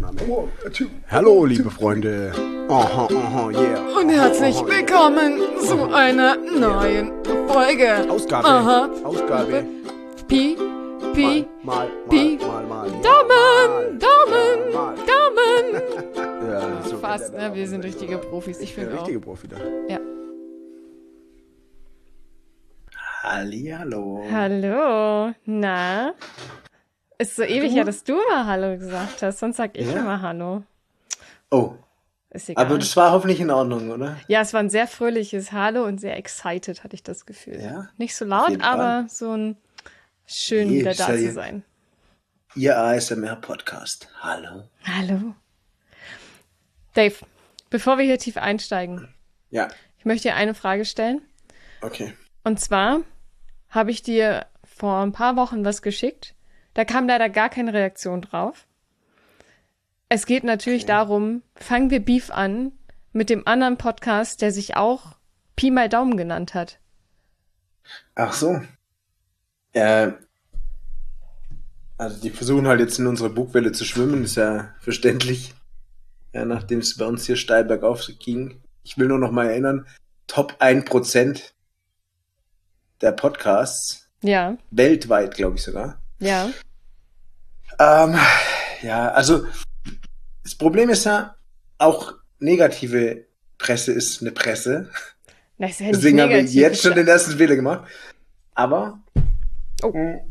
Aufnahme. Hallo, liebe Freunde. Yeah. Und herzlich willkommen zu einer neuen Folge. Ausgabe. Aha. Ausgabe. Pi. Mal. Daumen. Ja, so Fast, ne? Wir sind richtige Profis. Ich finde auch. richtige Profi da. Ja. Hallihallo. Hallo. Na? Ist so ewig her, dass du mal Hallo gesagt hast. Sonst sag ich Ja. immer Hallo. Oh, Ist egal. aber das war hoffentlich in Ordnung, oder? Ja, es war ein sehr fröhliches Hallo und sehr excited, hatte ich das Gefühl. Ja, Nicht so auf laut, jeden Fall. aber so ein schön Nee, wieder ist da ja zu hier- sein. Ihr ASMR-Podcast. Hallo. Hallo. Dave, bevor wir hier tief einsteigen, Ja, ich möchte dir eine Frage stellen. okay. Und zwar habe ich dir vor ein paar Wochen was geschickt. Da kam leider gar keine Reaktion drauf. Es geht natürlich darum, fangen wir Beef an mit dem anderen Podcast, der sich auch Pi mal Daumen genannt hat. Ach so. Also die versuchen halt jetzt in unserer Bugwelle zu schwimmen, ist ja verständlich. Ja, nachdem es bei uns hier steil bergauf ging. Ich will nur noch mal erinnern, Top 1% der Podcasts, Ja, weltweit, glaube ich sogar. ja. Ja, also das Problem ist ja, auch negative Presse ist eine Presse. Das ist ja nicht Deswegen haben wir negativ. jetzt schon den ersten Fehler gemacht. Aber, Oh.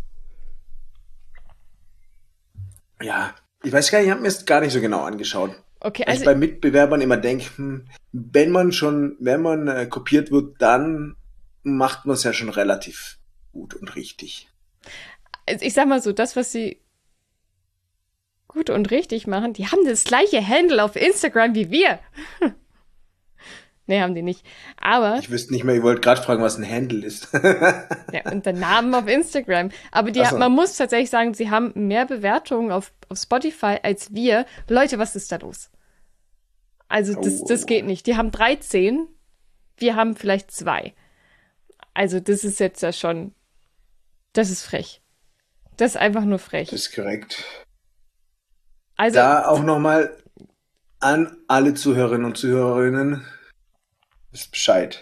ja, ich weiß gar nicht, ich habe mir es gar nicht so genau angeschaut. Okay, Weil ich also bei Mitbewerbern immer denke, wenn man kopiert wird, dann macht man es ja schon relativ gut und richtig. ich sag mal so, das, was sie gut und richtig machen, die haben das gleiche Handle auf Instagram wie wir. Nee, haben die nicht. Aber, Ich wüsste nicht mehr, ich wollte gerade fragen, was ein Handle ist. ja, und der Namen auf Instagram. Aber Ach so. man muss tatsächlich sagen, sie haben mehr Bewertungen auf Spotify als wir. Leute, was ist da los? Also, das geht nicht. Die haben 13, wir haben vielleicht 2. Also, das ist jetzt ja schon, das ist frech. Das ist einfach nur frech. Das ist korrekt. Also, Da auch nochmal an alle Zuhörerinnen und Zuhörerinnen, wisst Bescheid.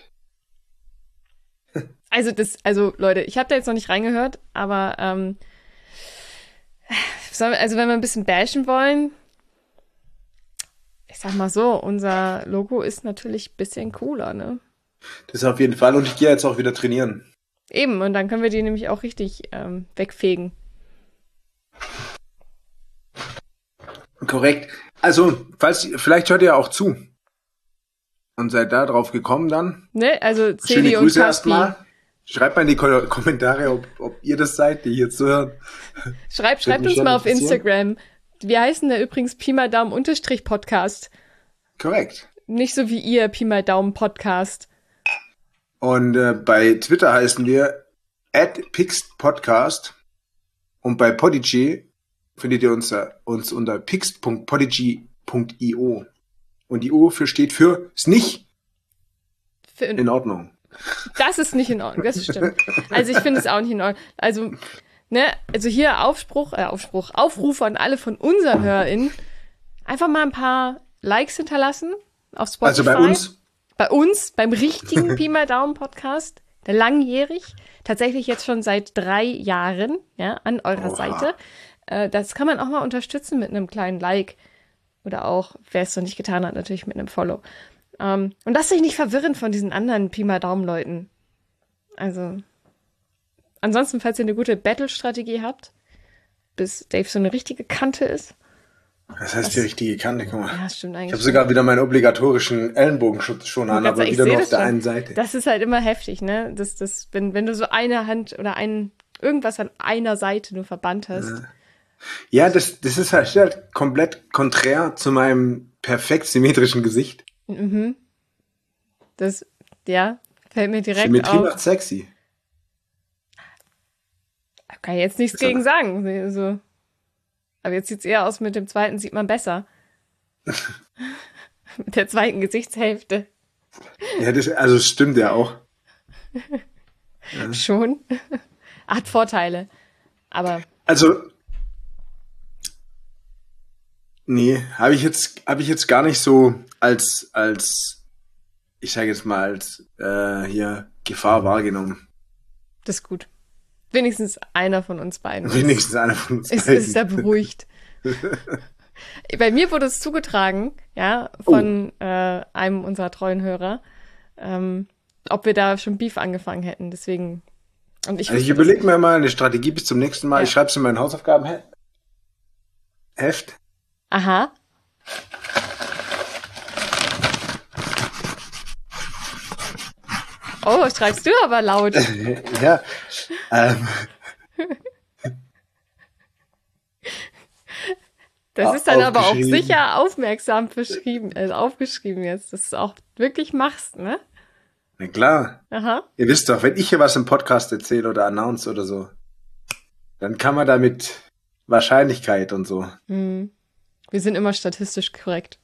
also Leute, ich habe da jetzt noch nicht reingehört, aber also wenn wir ein bisschen bashen wollen, ich sag mal so, unser Logo ist natürlich ein bisschen cooler, ne? Das auf jeden Fall. Und ich gehe jetzt auch wieder trainieren. Eben, und dann können wir die nämlich auch richtig wegfegen. Korrekt. Also, vielleicht hört ihr auch zu. Und seid da drauf gekommen dann. Ne? Also Schöne Celi und Grüße Kaspi. erstmal. Schreibt mal in die Kommentare, ob ihr das seid, die hier zuhören. Schreibt Würde mich uns mal auf interessieren. Instagram. Wir heißen da übrigens Pi mal Daumen _ Podcast. Korrekt. Nicht so wie ihr Pi mal Daumen Podcast. Und bei Twitter heißen wir @pixedpodcast. Und bei Podigy findet ihr uns unter pixt.podigy.io. Und die O steht für ist nicht in Ordnung. Das ist nicht in Ordnung, das stimmt. Also ich finde es auch nicht in Ordnung. Also, ne, also hier Aufruf an alle von unseren HörerInnen. Einfach mal ein paar Likes hinterlassen auf Spotify. Also bei uns. Bei uns, beim richtigen Pi mal Daumen Podcast, der langjährig, tatsächlich jetzt schon seit 3 Jahren, ja, an eurer Oha. Seite. Das kann man auch mal unterstützen mit einem kleinen Like. Oder auch, wer es noch nicht getan hat, natürlich mit einem Follow. Und lasst euch nicht verwirren von diesen anderen Pi mal Daumen-Leuten. Also, ansonsten, falls ihr eine gute Battle-Strategie habt, bis Dave so eine richtige Kante ist. Das heißt die richtige Kante, guck mal. Ja, stimmt Ich eigentlich. habe sogar wieder meinen obligatorischen Ellenbogenschutz schon an, aber wieder nur auf der einen Seite. Das ist halt immer heftig, ne? Wenn du so eine Hand oder irgendwas an einer Seite nur verbannt hast. Ja, das ist halt komplett konträr zu meinem perfekt symmetrischen Gesicht. Das, ja, fällt mir direkt Symmetrie auf. macht sexy. Kann ich jetzt nichts gegen sagen. Also, aber jetzt sieht's eher aus, mit dem zweiten sieht man besser. Mit der zweiten Gesichtshälfte. Ja, das stimmt ja auch. Schon. Hat Vorteile. Aber Also, Nee, habe ich jetzt gar nicht so als, ich sage jetzt mal, als hier Gefahr wahrgenommen. Das ist gut. Wenigstens einer von uns beiden Wenigstens einer von uns ist beiden. da beruhigt. Bei mir wurde es zugetragen, ja, von einem unserer treuen Hörer, ob wir da schon Beef angefangen hätten. Deswegen. Und ich überlege mir mal eine Strategie bis zum nächsten Mal. Ja. Ich schreibe es in mein Hausaufgabenheft. Aha. Oh, schreibst du aber laut. Ja. Das ist dann aber auch Aufgeschrieben. sicher aufmerksam aufgeschrieben jetzt, dass du es auch wirklich machst, ne? Na klar. Aha. Ihr wisst doch, wenn ich hier was im Podcast erzähle oder announce oder so, dann kann man da mit Wahrscheinlichkeit und so. Wir sind immer statistisch korrekt.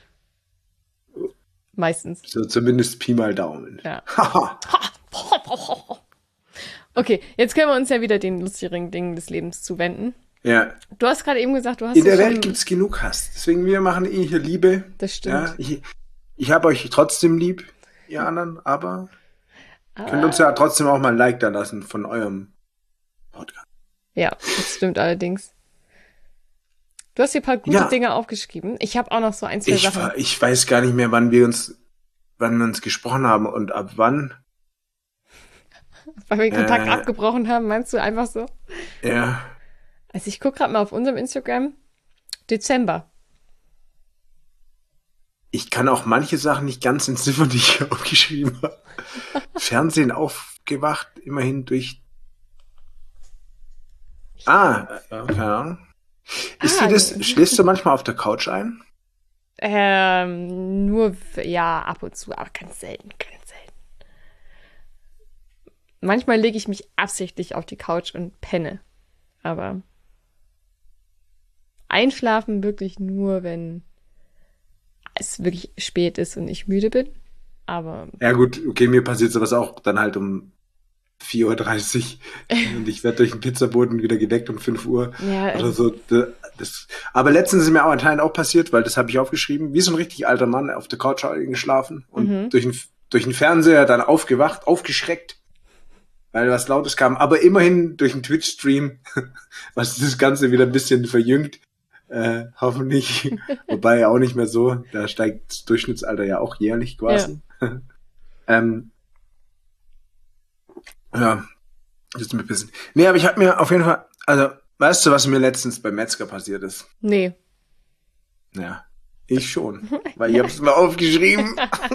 Meistens. So zumindest Pi mal Daumen. Ja. Haha. Okay, jetzt können wir uns ja wieder den lustigen Dingen des Lebens zuwenden. Ja. Du hast gerade eben gesagt, du hast In der es Welt schon- gibt's genug Hass. Deswegen, wir machen hier Liebe. Das stimmt. Ja, ich habe euch trotzdem lieb, ihr anderen, aber könnt uns ja trotzdem auch mal ein Like da lassen von eurem Podcast. Ja, das stimmt allerdings. Du hast hier ein paar gute Ja. Dinge aufgeschrieben. Ich habe auch noch so ein, zwei Sachen. Ich weiß gar nicht mehr, wann wir uns gesprochen haben und ab wann. Weil wir den Kontakt abgebrochen haben, meinst du einfach so? Ja. Also ich gucke gerade mal auf unserem Instagram. Dezember. Ich kann auch manche Sachen nicht ganz entziffern, die ich hier aufgeschrieben habe. Fernsehen aufgewacht, immerhin durch. Keine Ahnung. Schläfst du manchmal auf der Couch ein? Nur, ja, ab und zu, aber ganz selten, ganz selten. Manchmal lege ich mich absichtlich auf die Couch und penne. Aber einschlafen wirklich nur, wenn es wirklich spät ist und ich müde bin. Aber Ja gut, okay, mir passiert sowas auch dann halt um 4:30 Uhr und ich werde durch den Pizzaboten wieder geweckt um 5 Uhr ja, oder so. Aber letztens ist mir auch anscheinend auch passiert, weil das habe ich aufgeschrieben, wie so ein richtig alter Mann auf der Couch geschlafen und durch den Fernseher dann aufgewacht, aufgeschreckt, weil was Lautes kam, aber immerhin durch den Twitch-Stream, was das Ganze wieder ein bisschen verjüngt, hoffentlich, wobei auch nicht mehr so, da steigt das Durchschnittsalter ja auch jährlich quasi. Ja, das ist mir ein bisschen. Nee, aber ich habe mir auf jeden Fall, also, weißt du, was mir letztens beim Metzger passiert ist? nee. Ja, ich schon, weil ich hab's mal aufgeschrieben.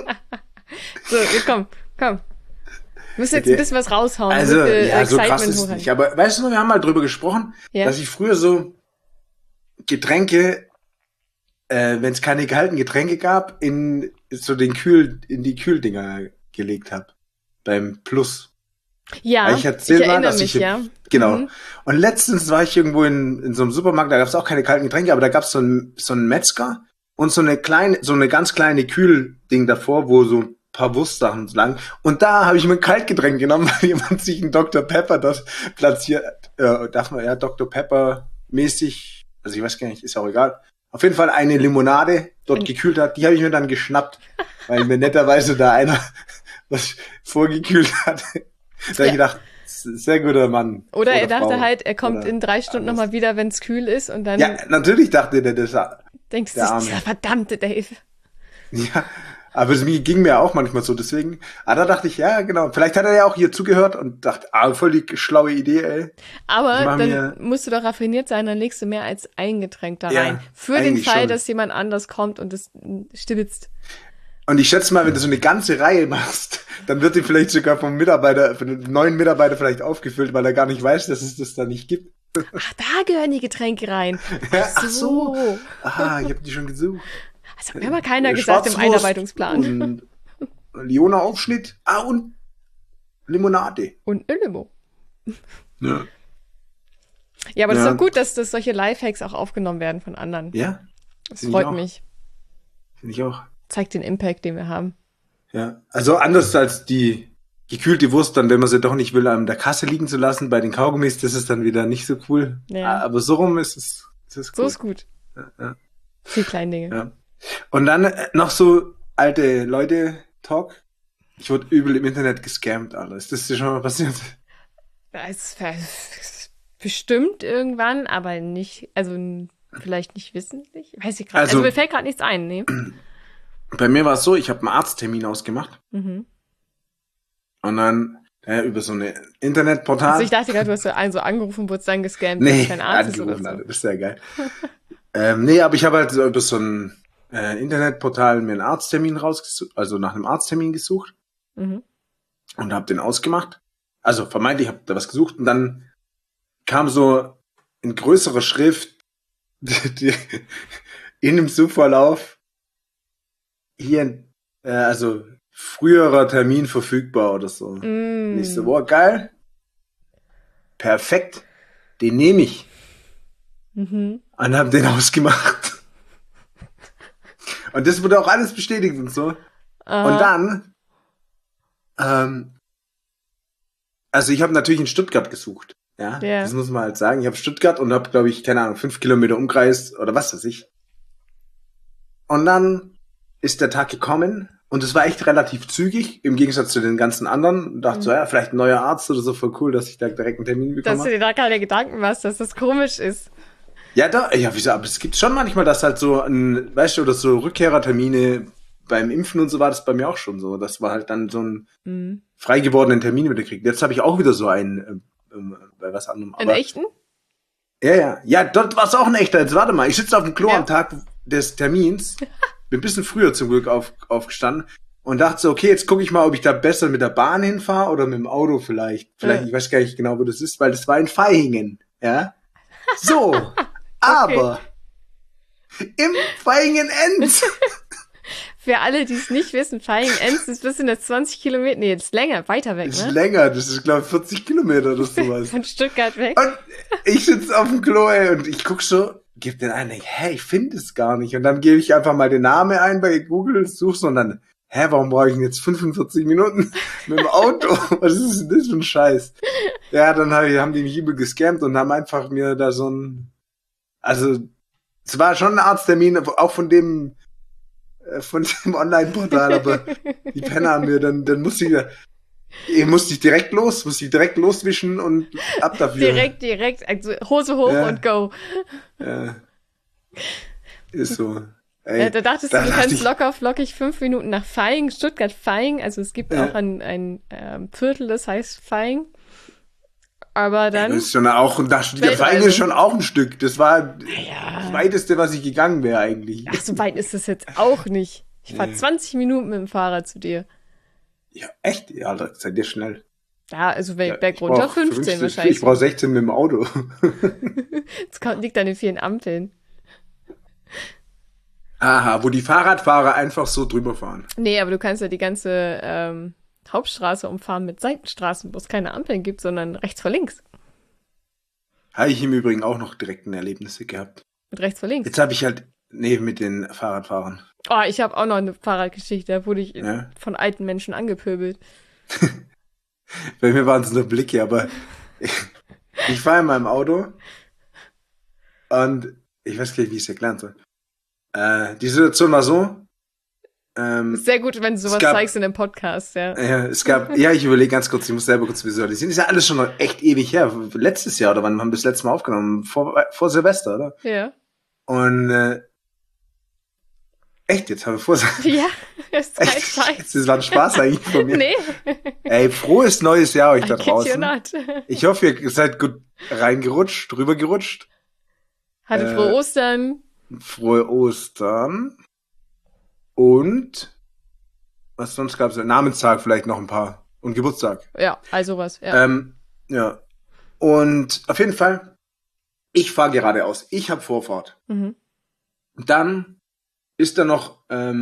So, komm. Du musst jetzt Okay. ein bisschen was raushauen. Also, damit wir ja, so krass Excitement ist es hochhalten. nicht. Aber weißt du, wir haben mal drüber gesprochen, Ja. dass ich früher so Getränke, wenn es keine kalten Getränke gab, in die Kühldinger gelegt habe. Beim Plus. Ja, Ich erzähl mal, erinnere dass mich, ich ja. Genau. Mhm. Und letztens war ich irgendwo in so einem Supermarkt, da gab es auch keine kalten Getränke, aber da gab es so einen Metzger und so eine ganz kleine Kühlding davor, wo so ein paar Wurstsachen lagen. Und da habe ich mir ein Kaltgetränk genommen, weil jemand sich einen Dr. Pepper dort platziert. Darf man ja Dr. Pepper mäßig, also ich weiß gar nicht, ist auch egal. Auf jeden Fall eine Limonade dort gekühlt hat, die habe ich mir dann geschnappt, weil mir netterweise da einer was vorgekühlt hat. Da habe ich gedacht, sehr guter Mann. Oder er dachte Frau. halt, er kommt Oder in 3 Stunden nochmal wieder, wenn es kühl ist und dann Ja, natürlich dachte der das. denkst du, der Arme. dieser verdammte Dave. Ja, aber es ging mir auch manchmal so, deswegen. Da dachte ich, ja, genau. Vielleicht hat er ja auch hier zugehört und dachte, voll die schlaue Idee, ey. Aber Ich mach dann mir- musst du doch raffiniert sein, dann legst du mehr als ein Getränk da Ja, rein. Für den eigentlich Fall, schon. dass jemand anders kommt und es stibitzt. Und ich schätze mal, wenn du so eine ganze Reihe machst, dann wird die vielleicht sogar von den neuen Mitarbeiter vielleicht aufgefüllt, weil er gar nicht weiß, dass es das da nicht gibt. Ach, da gehören die Getränke rein. Ach so. Aha, ich habe die schon gesucht. Das hat mir aber keiner gesagt im Schwarzwurst Einarbeitungsplan. Und Liona-Aufschnitt. Und Limonade. Und eine Limo. Ja. Ja, aber das Ja. ist doch gut, dass solche Lifehacks auch aufgenommen werden von anderen. Ja, Das Find ich freut auch. mich. finde ich auch. Zeigt den Impact, den wir haben. Ja, also anders als die gekühlte Wurst, dann, wenn man sie doch nicht will, an der Kasse liegen zu lassen, bei den Kaugummis, das ist dann wieder nicht so cool. Ja. Aber so rum ist es So cool. ist gut. Ja. Die kleinen Dinge. Ja. Und dann noch so alte Leute-Talk. Ich wurde übel im Internet gescammt, alles. Das ist dir schon mal passiert? Es bestimmt irgendwann, aber nicht, also vielleicht nicht wissentlich. Weiß ich gerade. Also mir fällt gerade nichts ein, ne? Bei mir war es so, ich habe einen Arzttermin ausgemacht. Mhm. Und dann über so eine Internetportal. Also ich dachte gerade, du hast so angerufen, wurdest dann gescammt. Nee, kein Arzt angerufen, oder so. Alter, das ist ja geil. Nee, aber ich habe halt über so ein Internetportal mir einen Arzttermin rausgesucht, also nach einem Arzttermin gesucht. Mhm. Und habe den ausgemacht. Also vermeintlich habe da was gesucht und dann kam so in größerer Schrift in dem Suchverlauf hier, also früherer Termin verfügbar oder so. Und ich so, boah, geil. Perfekt. Den nehme ich. Und habe den ausgemacht. Und das wurde auch alles bestätigt und so. Und dann, also ich habe natürlich in Stuttgart gesucht. Ja, das muss man halt sagen. Ich habe Stuttgart und habe, glaube ich, keine Ahnung, 5 Kilometer Umkreis oder was weiß ich. Und dann ist der Tag gekommen und es war echt relativ zügig, im Gegensatz zu den ganzen anderen. Und dachte so, ja, vielleicht ein neuer Arzt oder so, voll cool, dass ich da direkt einen Termin bekomme. Dass du dir da keine Gedanken machst, dass das komisch ist. Ja, wieso, aber es gibt schon manchmal, dass halt so weißt du, oder so Rückkehrertermine beim Impfen und so war das bei mir auch schon so. Das war halt dann so ein frei gewordenen Termin wieder kriegt. Jetzt habe ich auch wieder so einen bei was anderem. Einen echten? Ja. Ja, dort war es auch ein echter. Jetzt warte mal, ich sitze auf dem Klo am Tag des Termins, bin ein bisschen früher zum Glück aufgestanden und dachte so, okay, jetzt gucke ich mal, ob ich da besser mit der Bahn hinfahre oder mit dem Auto vielleicht. Ich weiß gar nicht genau, wo das ist, weil das war in Vaihingen. Ja. So, aber im Vaihingen-Enz. Für alle, die es nicht wissen, Vaihingen-Enz ist bis in das 20 Kilometer, nee, jetzt länger, weiter weg, ne? Das ist länger, das ist, glaube ich, 40 Kilometer oder sowas. Von Stuttgart weg. Und ich sitze auf dem Klo, ey, und ich guck so, gebe den ein, denke, ich finde es gar nicht. Und dann gebe ich einfach mal den Namen ein bei Google, such's und dann, warum brauche ich denn jetzt 45 Minuten mit dem Auto? Was ist denn das für ein Scheiß? Ja, dann haben die mich übel gescammt und haben einfach mir da so also, es war schon ein Arzttermin, auch von dem Online-Portal, aber die Penner haben mir, dann musste ich direkt loswischen und ab dafür. Direkt, also Hose hoch und go. Ja. Ist so. Ey, ja, da dachtest du kannst locker flockig 5 Minuten nach Vaihingen, Stuttgart-Vaihingen, also es gibt auch ein Viertel, das heißt Vaihingen. Aber dann. Das ist schon auch, Vaihingen ist schon auch ein Stück. Das war das Weiteste, was ich gegangen wäre eigentlich. Ach, so weit ist das jetzt auch nicht. Ich fahre 20 Minuten mit dem Fahrrad zu dir. Ja, echt? Ja, das seid ihr schnell. Ja, also berg runter 15 wahrscheinlich. Ich brauche 16 mit dem Auto. Das liegt an den vielen Ampeln. Aha, wo die Fahrradfahrer einfach so drüber fahren. Nee, aber du kannst ja die ganze Hauptstraße umfahren mit Seitenstraßen, wo es keine Ampeln gibt, sondern rechts vor links. Habe ich im Übrigen auch noch direkten Erlebnisse gehabt. Mit rechts vor links? Jetzt habe ich halt, mit den Fahrradfahrern. Oh, ich habe auch noch eine Fahrradgeschichte, da wurde ich von alten Menschen angepöbelt. Bei mir waren es nur Blicke, aber ich fahre in meinem Auto und ich weiß gar nicht, wie ich es erklären soll. Die Situation war so. Sehr gut, wenn du sowas zeigst in einem Podcast, ja. Ich überlege ganz kurz, ich muss selber kurz visualisieren. Ist ja alles schon echt ewig her. Letztes Jahr, oder wann haben wir das letzte Mal aufgenommen? Vor Silvester, oder? Ja. Und echt, jetzt haben wir vor Ja, das ist halt scheiße. Das war ein Spaß eigentlich von mir. Nee. Ey, frohes neues Jahr euch da draußen. Kid you not. Ich hoffe, ihr seid gut drüber gerutscht. Hatte frohe Ostern. Frohe Ostern. Und was sonst gab's? Namenstag vielleicht noch ein paar. Und Geburtstag. Ja, also was. Ja. Ja. Und auf jeden Fall, ich fahre geradeaus. Ich habe Vorfahrt. Mhm. Dann ist da noch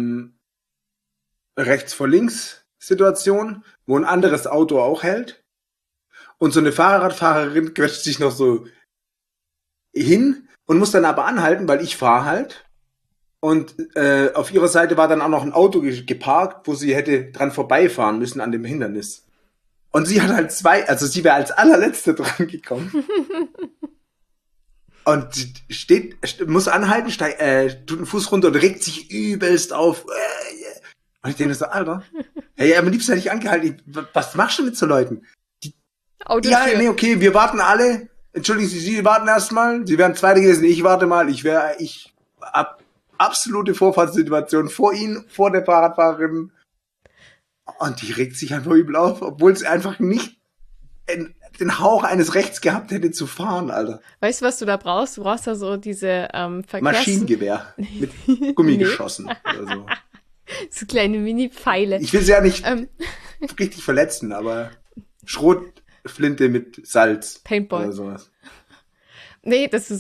rechts vor links Situation, wo ein anderes Auto auch hält. Und so eine Fahrradfahrerin quetscht sich noch so hin und muss dann aber anhalten, weil ich fahre halt. Und auf ihrer Seite war dann auch noch ein Auto geparkt, wo sie hätte dran vorbeifahren müssen an dem Hindernis. Und sie hat halt sie wäre als allerletzte dran gekommen. Und muss anhalten, tut den Fuß runter und regt sich übelst auf. Und ich denke so, Alter, hey, am liebsten hätte ich angehalten. Was machst du mit so Leuten? Ja, nee, okay, wir warten alle. Entschuldigen Sie warten erstmal. Sie wären Zweite gewesen, ich warte mal. Ich hab absolute Vorfahrtssituation vor Ihnen, vor der Fahrradfahrerin. Und die regt sich einfach übel auf, obwohl sie einfach nicht den Hauch eines Rechts gehabt hätte zu fahren, Alter. Weißt du, was du da brauchst? Du brauchst da so diese Maschinengewehr mit Gummigeschossen oder so. So kleine Mini-Pfeile. Ich will sie ja nicht richtig verletzen, aber Schrotflinte mit Salz. Paintball. Oder sowas. Nee, das ist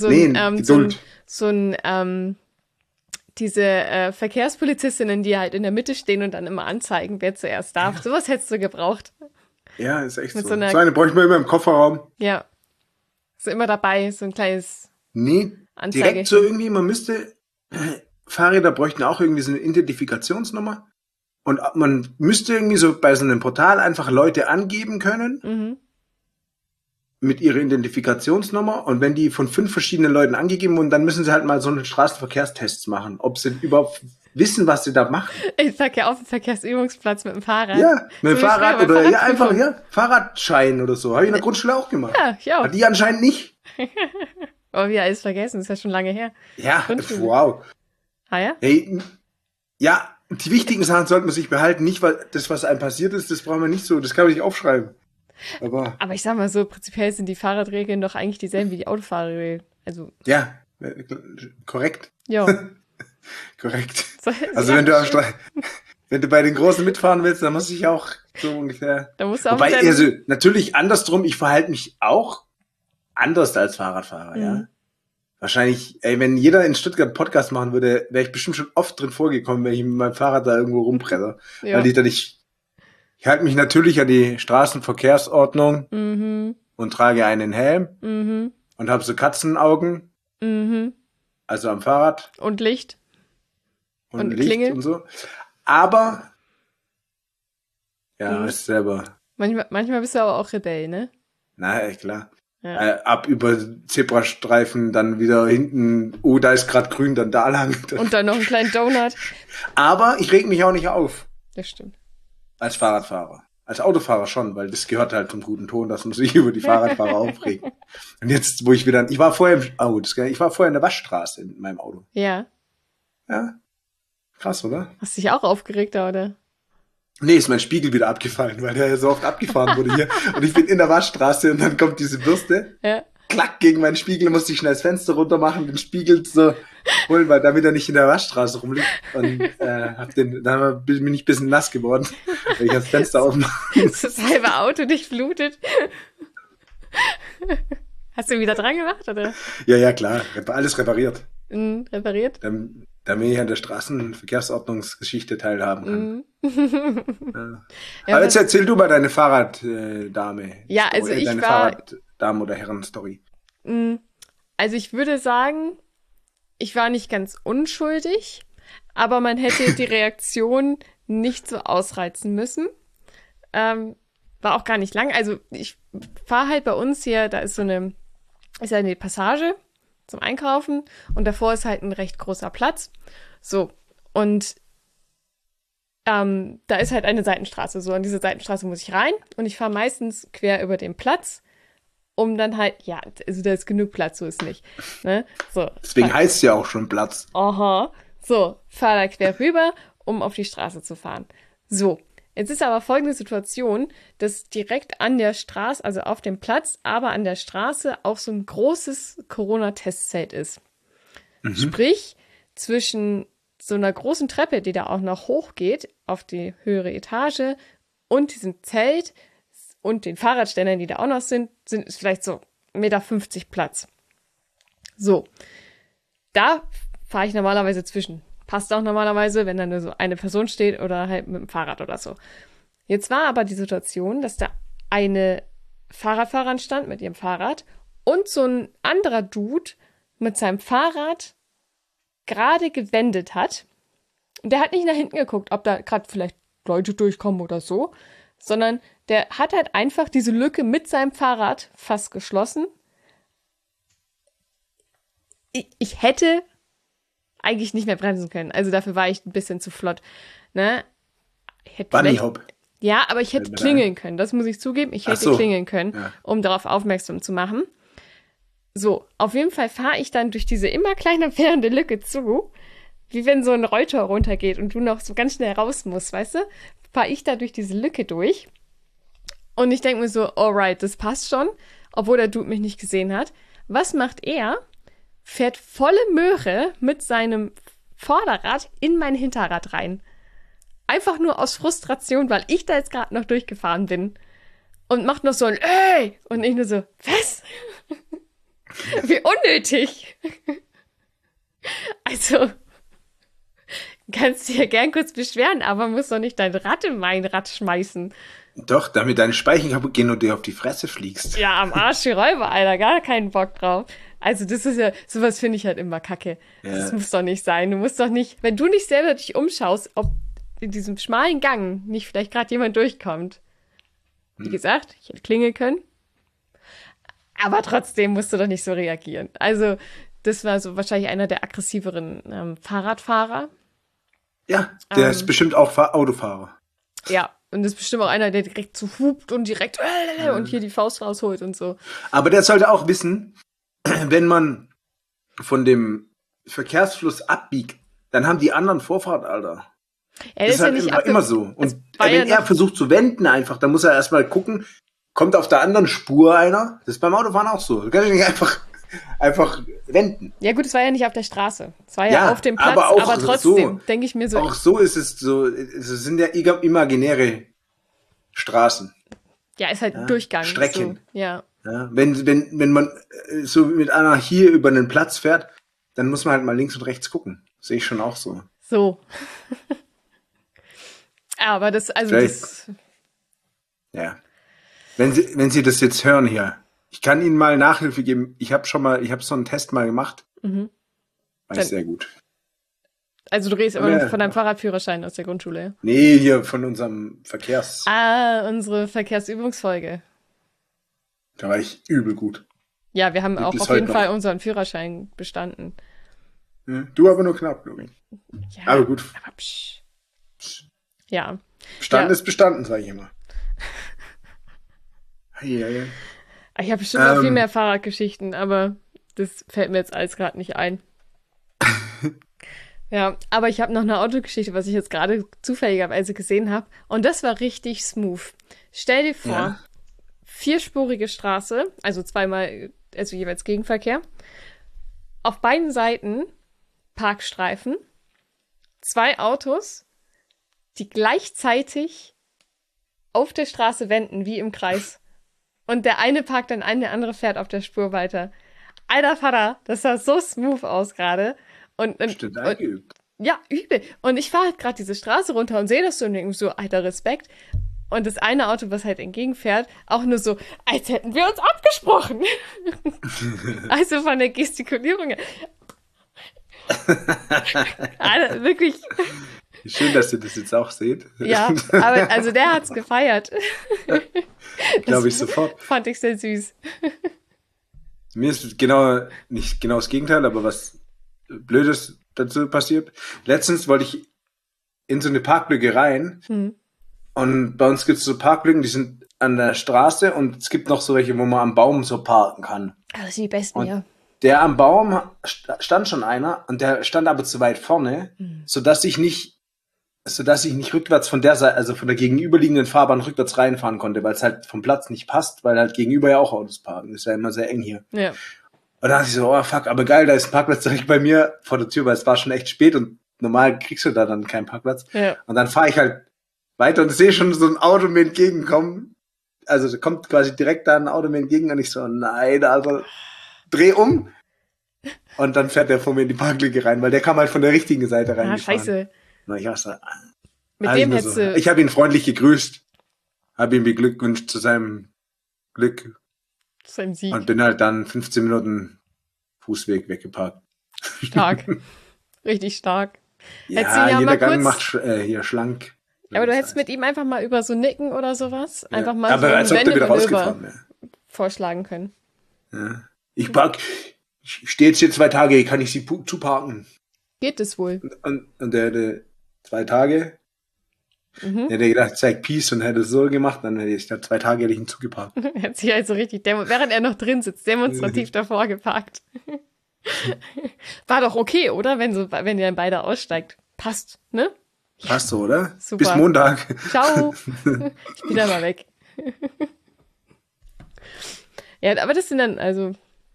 diese Verkehrspolizistinnen, die halt in der Mitte stehen und dann immer anzeigen, wer zuerst darf. Ja. Sowas hättest du gebraucht. Ja, ist echt so. So eine bräuchte man immer im Kofferraum. Ja. So immer dabei, so ein kleines Anzeige. Direkt so irgendwie, man müsste, Fahrräder bräuchten auch irgendwie so eine Identifikationsnummer. Und man müsste irgendwie so bei so einem Portal einfach Leute angeben können. Mit ihrer Identifikationsnummer. Und wenn die von 5 verschiedenen Leuten angegeben wurden, dann müssen sie halt mal so einen Straßenverkehrstest machen. Ob sie überhaupt wissen, was sie da machen. Ich sag ja auf dem Verkehrsübungsplatz mit dem Fahrrad. Ja, mit dem Fahrrad oder einfach Fahrradschein oder so. Habe ich in der Grundschule auch gemacht. Ja, ich auch. Hat die anscheinend nicht. Oh, wir alles vergessen, das ist ja schon lange her. Ja, wow. Ah ja? Hey, ja, die wichtigen Sachen sollte man sich behalten. Nicht, weil das, was einem passiert ist, das brauchen wir nicht so, das kann man nicht aufschreiben. Aber ich sag mal so, prinzipiell sind die Fahrradregeln doch eigentlich dieselben wie die Autofahrerregeln. Also. Ja, korrekt. Ja. Korrekt. Also wenn du bei den Großen mitfahren willst, dann muss ich auch so ungefähr. Da musst du auch natürlich andersrum, ich verhalte mich auch anders als Fahrradfahrer, ja. Wahrscheinlich, wenn jeder in Stuttgart einen Podcast machen würde, wäre ich bestimmt schon oft drin vorgekommen, wenn ich mit meinem Fahrrad da irgendwo rumpresse. Ja. Weil ich halte mich natürlich an die Straßenverkehrsordnung und trage einen Helm und habe so Katzenaugen, also am Fahrrad. Und Licht. Und Licht Klingel. Und so. Aber, ja, weißt du selber. Manchmal bist du aber auch Rebell, ne? Na, klar. Ja. Ab über Zebrastreifen, dann wieder hinten, da ist gerade grün, dann da lang. Und dann noch einen kleinen Donut. Aber ich reg mich auch nicht auf. Das stimmt. Als Fahrradfahrer. Als Autofahrer schon, weil das gehört halt zum guten Ton, dass man sich über die Fahrradfahrer aufregt. Und jetzt, wo ich war vorher in der Waschstraße mit meinem Auto. Ja. Ja. Krass, oder? Hast du dich auch aufgeregt, oder? Nee, ist mein Spiegel wieder abgefallen, weil der ja so oft abgefahren wurde hier. Und ich bin in der Waschstraße und dann kommt diese Bürste. Ja. Klack gegen meinen Spiegel, musste ich schnell das Fenster runter machen, den Spiegel so holen, weil damit er nicht in der Waschstraße rumliegt. Und dann bin ich ein bisschen nass geworden, weil ich das Fenster aufmache. Das halbe Auto dich blutet. Hast du ihn wieder dran gemacht, oder? Ja, klar. Alles repariert. Repariert? Damit ich an der Straßenverkehrsordnungsgeschichte teilhaben kann. Ja. Aber jetzt erzähl du mal deine Fahrraddame. Ja, also deine Fahrraddamen- oder Herren-Story. Also ich würde sagen, ich war nicht ganz unschuldig, aber man hätte die Reaktion nicht so ausreizen müssen. War auch gar nicht lang. Also ich fahre halt bei uns hier, da ist eine Passage zum Einkaufen und davor ist halt ein recht großer Platz. So, und da ist halt eine Seitenstraße. So, an diese Seitenstraße muss ich rein und ich fahre meistens quer über den Platz, um dann halt, also da ist genug Platz, so ist nicht. Ne? So, deswegen heißt es ja auch schon Platz. Aha. So, fahre da quer rüber, um auf die Straße zu fahren. So, jetzt ist aber folgende Situation, dass direkt an der Straße, also auf dem Platz, aber an der Straße auch so ein großes Corona-Testzelt ist. Sprich, zwischen so einer großen Treppe, die da auch noch hochgeht, auf die höhere Etage und diesem Zelt und den Fahrradständern, die da auch noch sind ist vielleicht so 1,50 Meter Platz. So, da fahre ich normalerweise zwischen. Passt auch normalerweise, wenn da nur so eine Person steht oder halt mit dem Fahrrad oder so. Jetzt war aber die Situation, dass da eine Fahrradfahrerin stand mit ihrem Fahrrad und so ein anderer Dude mit seinem Fahrrad gerade gewendet hat. Und der hat nicht nach hinten geguckt, ob da gerade vielleicht Leute durchkommen oder so, sondern der hat halt einfach diese Lücke mit seinem Fahrrad fast geschlossen, ich hätte eigentlich nicht mehr bremsen können. Also dafür war ich ein bisschen zu flott. Ne? Bunny Hop. Ja, aber ich hätte klingeln können. Das muss ich zugeben. Ich hätte klingeln können, um darauf aufmerksam zu machen. So, auf jeden Fall fahre ich dann durch diese immer kleiner werdende Lücke zu, wie wenn so ein Rolltor runtergeht und du noch so ganz schnell raus musst, weißt du? Fahre ich da durch diese Lücke durch. Und ich denke mir so, alright, das passt schon, obwohl der Dude mich nicht gesehen hat. Was macht er? Fährt volle Möhre mit seinem Vorderrad in mein Hinterrad rein. Einfach nur aus Frustration, weil ich da jetzt gerade noch durchgefahren bin. Und macht noch so ein Ey! Und ich nur so, was? Wie unnötig. Also, kannst du ja gern kurz beschweren, aber musst doch nicht dein Rad in mein Rad schmeißen. Doch, damit deine Speichen kaputt gehen und dir auf die Fresse fliegst. Ja, am Arsch die Räuber, Alter. Gar keinen Bock drauf. Also das ist ja, sowas finde ich halt immer kacke. Ja. Das muss doch nicht sein. Du musst doch nicht, wenn du nicht selber dich umschaust, ob in diesem schmalen Gang nicht vielleicht gerade jemand durchkommt. Wie gesagt, ich hätte klingeln können. Aber trotzdem musst du doch nicht so reagieren. Also das war so wahrscheinlich einer der aggressiveren Fahrradfahrer. Ja, der ist bestimmt auch Autofahrer. Ja, und das ist bestimmt auch einer, der direkt so hupt und direkt und hier die Faust rausholt und so. Aber der sollte auch wissen, wenn man von dem Verkehrsfluss abbiegt, dann haben die anderen Vorfahrt, Alter. Ja, das ist halt immer so. Und wenn er versucht zu wenden einfach, dann muss er erstmal gucken, kommt auf der anderen Spur einer. Das ist beim Autofahren auch so. Du kannst nicht einfach wenden. Ja gut, es war ja nicht auf der Straße. Es war ja auf dem Platz, aber trotzdem, so, denke ich mir so. Auch so ist es so, es sind ja imaginäre Straßen. Ja, ist halt Durchgang. Strecken. So. Ja. Wenn man so mit einer hier über einen Platz fährt, dann muss man halt mal links und rechts gucken. Sehe ich schon auch so. So. Aber das, also vielleicht, das. Ja. Wenn Sie das jetzt hören hier, ich kann Ihnen mal Nachhilfe geben. Ich habe so einen Test mal gemacht. War ich sehr gut. Also du redest immer noch von deinem Fahrradführerschein aus der Grundschule, ja? Nee, hier von unserem unsere Verkehrsübungsfolge. Da war ich übel gut. Ja, wir haben auch auf jeden Fall unseren Führerschein bestanden. Du aber nur knapp, glaube ich. Ja, aber gut. Aber psch. Ja. Bestanden ist bestanden, sage ich immer. Ich habe bestimmt noch viel mehr Fahrradgeschichten, aber das fällt mir jetzt alles gerade nicht ein. Ja, aber ich habe noch eine Autogeschichte, was ich jetzt gerade zufälligerweise gesehen habe. Und das war richtig smooth. Stell dir vor, 4-spurige Straße, also zweimal, also jeweils Gegenverkehr. Auf beiden Seiten Parkstreifen, 2 Autos, die gleichzeitig auf der Straße wenden, wie im Kreis. Und der eine parkt dann ein, der andere fährt auf der Spur weiter. Alter Vater, das sah so smooth aus gerade. Stimmt, eingeübt. Ja, übel. Und ich fahre halt gerade diese Straße runter und sehe das so und denke so, alter Respekt. Und das eine Auto, was halt entgegenfährt, auch nur so, als hätten wir uns abgesprochen. Also von der Gestikulierung her. Alter, wirklich. Schön, dass ihr das jetzt auch seht. Ja, aber also der hat's gefeiert. Glaube ich sofort. Fand ich sehr süß. Mir ist nicht genau das Gegenteil, aber was Blödes dazu passiert. Letztens wollte ich in so eine Parklücke rein und bei uns gibt es so Parklücken, die sind an der Straße und es gibt noch so welche, wo man am Baum so parken kann. Das sind die besten, und ja. Der am Baum stand schon einer und der stand aber zu weit vorne, sodass ich nicht rückwärts von der Seite, also von der gegenüberliegenden Fahrbahn rückwärts reinfahren konnte, weil es halt vom Platz nicht passt, weil halt gegenüber ja auch Autos parken. Das ist ja immer sehr eng hier. Ja. Und dann dachte ich so, oh fuck, aber geil, da ist ein Parkplatz direkt bei mir vor der Tür, weil es war schon echt spät und normal kriegst du da dann keinen Parkplatz. Ja. Und dann fahre ich halt weiter und sehe schon so ein Auto mir entgegenkommen. Also da kommt quasi direkt da ein Auto mir entgegen und ich so, nein, also dreh um. Und dann fährt der vor mir in die Parklücke rein, weil der kam halt von der richtigen Seite rein. Scheiße. Und ich auch so, mit dem hättest du... Ich habe ihn freundlich gegrüßt, habe ihm beglückwünscht zu seinem Glück. Sein Sieg. Und bin halt dann 15 Minuten Fußweg weggeparkt. Stark. Richtig stark. Ja, jeder Gang macht hier schlank. Ja, aber du hättest mit ihm einfach mal über so Nicken oder sowas einfach mal aber so als ob der wieder rausgefahren wäre. vorschlagen können. Ja. Ich park ich stehe jetzt hier 2 Tage, kann ich Sie zuparken? Geht es wohl? Und der 2 Tage, der hätte gedacht, zeig Peace und hätte es so gemacht, dann hätte ich da 2 Tage hätte ich ihn zugeparkt. Er hat sich also richtig, während er noch drin sitzt, demonstrativ davor geparkt. War doch okay, oder? Wenn ihr dann beide aussteigt. Passt, ne? Passt so, oder? Super. Bis Montag. Ciao. Ich bin da mal weg. Ja, aber das sind dann, also,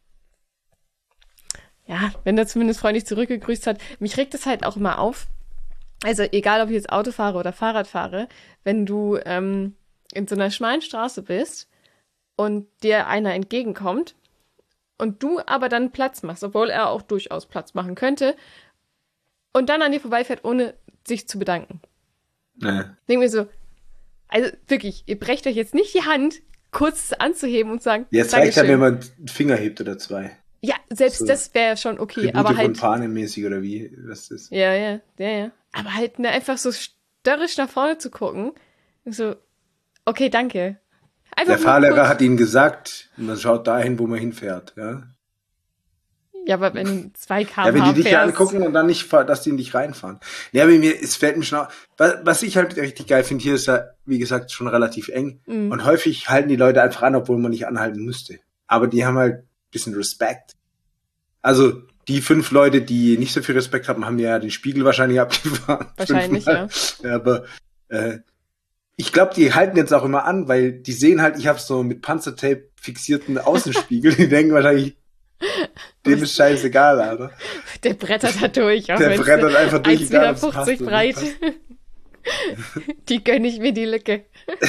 ja, wenn er zumindest freundlich zurückgegrüßt hat. Mich regt es halt auch immer auf. Also, egal, ob ich jetzt Auto fahre oder Fahrrad fahre, wenn du in so einer schmalen Straße bist und dir einer entgegenkommt und du aber dann Platz machst, obwohl er auch durchaus Platz machen könnte, und dann an dir vorbeifährt, ohne sich zu bedanken. Nee. Denk mir so, also wirklich, ihr brecht euch jetzt nicht die Hand, kurz anzuheben und zu sagen, Jetzt reicht ja, wenn man einen Finger hebt oder 2. Ja, selbst so, das wäre schon okay, Tribute aber von halt... Fahne-mäßig oder wie das ist. Ja. Aber halt einfach so störrisch nach vorne zu gucken, so, okay, danke. Einfach Der Fahrlehrer hat ihnen gesagt, man schaut dahin, wo man hinfährt, ja. Ja, aber wenn du 2 km/h Ja, wenn die dich fährst, angucken und dann nicht, dass die nicht reinfahren. Ja, aber es fällt mir schon auf. Was ich halt richtig geil finde, hier ist ja, wie gesagt, schon relativ eng. Und häufig halten die Leute einfach an, obwohl man nicht anhalten müsste. Aber die haben halt ein bisschen Respekt. Also, die 5 Leute, die nicht so viel Respekt haben, haben ja den Spiegel wahrscheinlich abgefahren. Wahrscheinlich, ja. Aber ich glaube, die halten jetzt auch immer an, weil die sehen halt, ich habe so mit Panzertape fixierten Außenspiegel. Die denken wahrscheinlich, dem ist scheißegal, Alter. Der brettert da durch. Auch Der brettert einfach durch. 1,50 Meter breit. Die gönne ich mir die Lücke.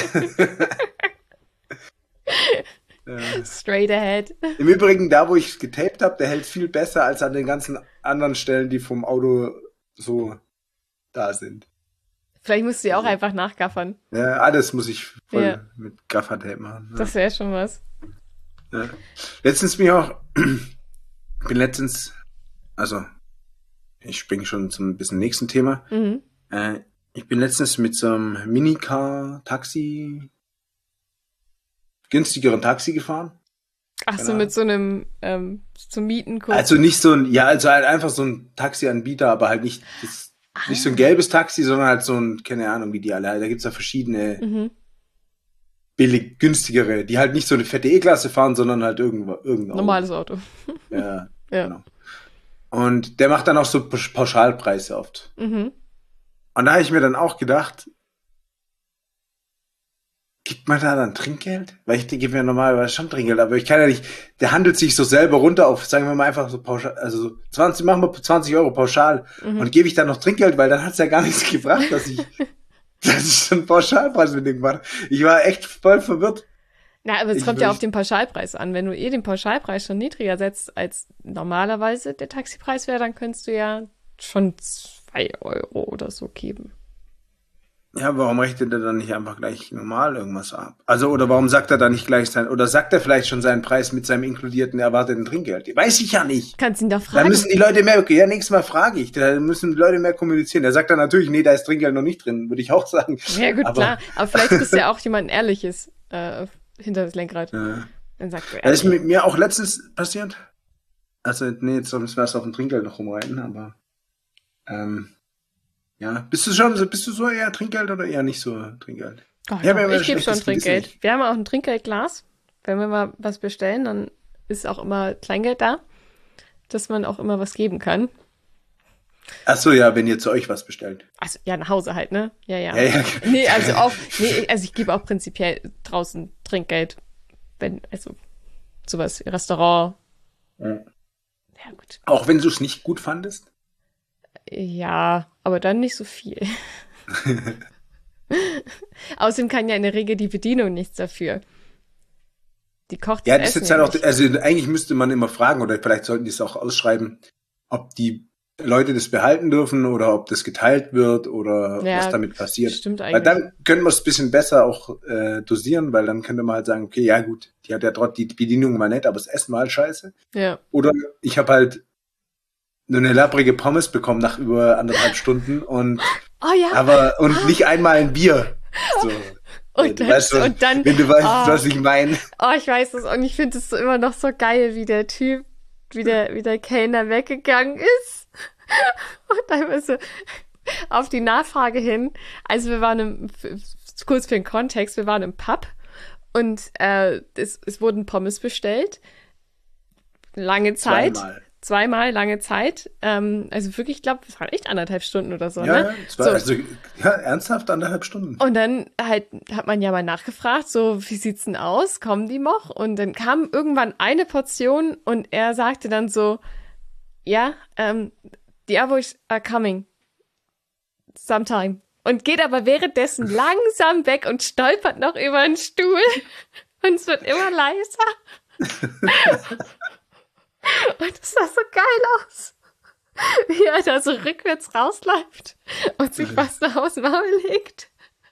Straight ahead. Im Übrigen, da wo ich es getaped habe, der hält viel besser als an den ganzen anderen Stellen, die vom Auto so da sind. Vielleicht musst du ja auch einfach nachgaffern. Ja, alles muss ich voll mit Gaffertape machen. Ja. Das wäre schon was. Ja. Letztens also ich springe schon zum bisschen nächsten Thema. Ich bin letztens mit so einem Minicar-Taxi, günstigeren Taxi gefahren. Ach so, mit so einem zum Mieten kurz. Also nicht so ein, also halt einfach so ein Taxianbieter, aber halt nicht so ein gelbes Taxi, sondern halt so ein, keine Ahnung, wie die alle, da gibt's ja verschiedene billig, günstigere, die halt nicht so eine fette E-Klasse fahren, sondern halt irgendein normales Auto. Ja, genau. Und der macht dann auch so Pauschalpreise oft. Und da habe ich mir dann auch gedacht, gibt man da dann Trinkgeld? Weil ich gebe mir normalerweise schon Trinkgeld, aber ich kann ja nicht, der handelt sich so selber runter auf, sagen wir mal einfach so pauschal, also 20 Euro pauschal und gebe ich dann noch Trinkgeld, weil dann hat es ja gar nichts gebracht, dass ich schon einen Pauschalpreis mit dem gemacht habe. Ich war echt voll verwirrt. Na, aber es kommt ja auf den Pauschalpreis an. Wenn du den Pauschalpreis schon niedriger setzt, als normalerweise der Taxipreis wäre, dann könntest du ja schon 2 Euro oder so geben. Ja, warum rechnet er dann nicht einfach gleich normal irgendwas ab? Also, oder warum sagt er dann nicht gleich oder sagt er vielleicht schon seinen Preis mit seinem inkludierten erwarteten Trinkgeld? Weiß ich ja nicht. Kannst ihn doch fragen. Da müssen die Leute mehr, nächstes Mal frage ich, da müssen die Leute mehr kommunizieren. Der sagt dann natürlich, nee, da ist Trinkgeld noch nicht drin, würde ich auch sagen. Ja gut, klar. Aber vielleicht ist ja auch jemand Ehrliches hinter das Lenkrad. Ja. Dann sagt er, das ist mit mir auch letztens passiert. Also, nee, jetzt müssen wir erst auf dem Trinkgeld noch rumreiten, aber ja, bist du so eher Trinkgeld oder eher nicht so Trinkgeld? Oh, ich gebe schon Trinkgeld. Wir haben auch ein Trinkgeldglas. Wenn wir mal was bestellen, dann ist auch immer Kleingeld da, dass man auch immer was geben kann. Ach so, ja, wenn ihr zu euch was bestellt. Also, ja, nach Hause halt, ne? Ja. Ja. Nee, also ich gebe auch prinzipiell draußen Trinkgeld, also sowas, Restaurant. Ja, gut. Auch wenn du es nicht gut fandest? Ja, aber dann nicht so viel. Außerdem kann ja in der Regel die Bedienung nichts dafür. Die kocht das Ja, das Essen ist jetzt halt nicht. auch, also eigentlich müsste man immer fragen, oder vielleicht sollten die es auch ausschreiben, ob die Leute das behalten dürfen oder ob das geteilt wird oder was damit passiert. Stimmt eigentlich. Weil dann können wir es ein bisschen besser auch dosieren, weil dann könnte man halt sagen, okay, ja gut, die hat ja trotzdem die Bedienung mal nett, aber das Essen war halt scheiße. Ja. Oder ich habe halt nur eine labbrige Pommes bekommen nach über 1,5 Stunden und nicht einmal ein Bier. So. Und dann, wenn du weißt, was ich meine. Oh, ich weiß das und ich finde es immer noch so geil, wie der Typ wie der Kellner weggegangen ist. Und einfach so auf die Nachfrage hin. Also wir waren kurz für den Kontext, wir waren im Pub und es wurden Pommes bestellt. Lange Zeit. Zweimal lange Zeit. Also wirklich, ich glaube, es waren echt 1,5 Stunden oder so. Ja, ne? ernsthaft 1,5 Stunden. Und dann hat man ja mal nachgefragt, so, wie sieht's denn aus? Kommen die noch? Und dann kam irgendwann eine Portion und er sagte dann so, ja, the others are coming. Sometime. Und geht aber währenddessen langsam weg und stolpert noch über einen Stuhl. Und es wird immer leiser. Und das sah so geil aus. Wie er da so rückwärts rausläuft und sich was noch aufs Maul legt.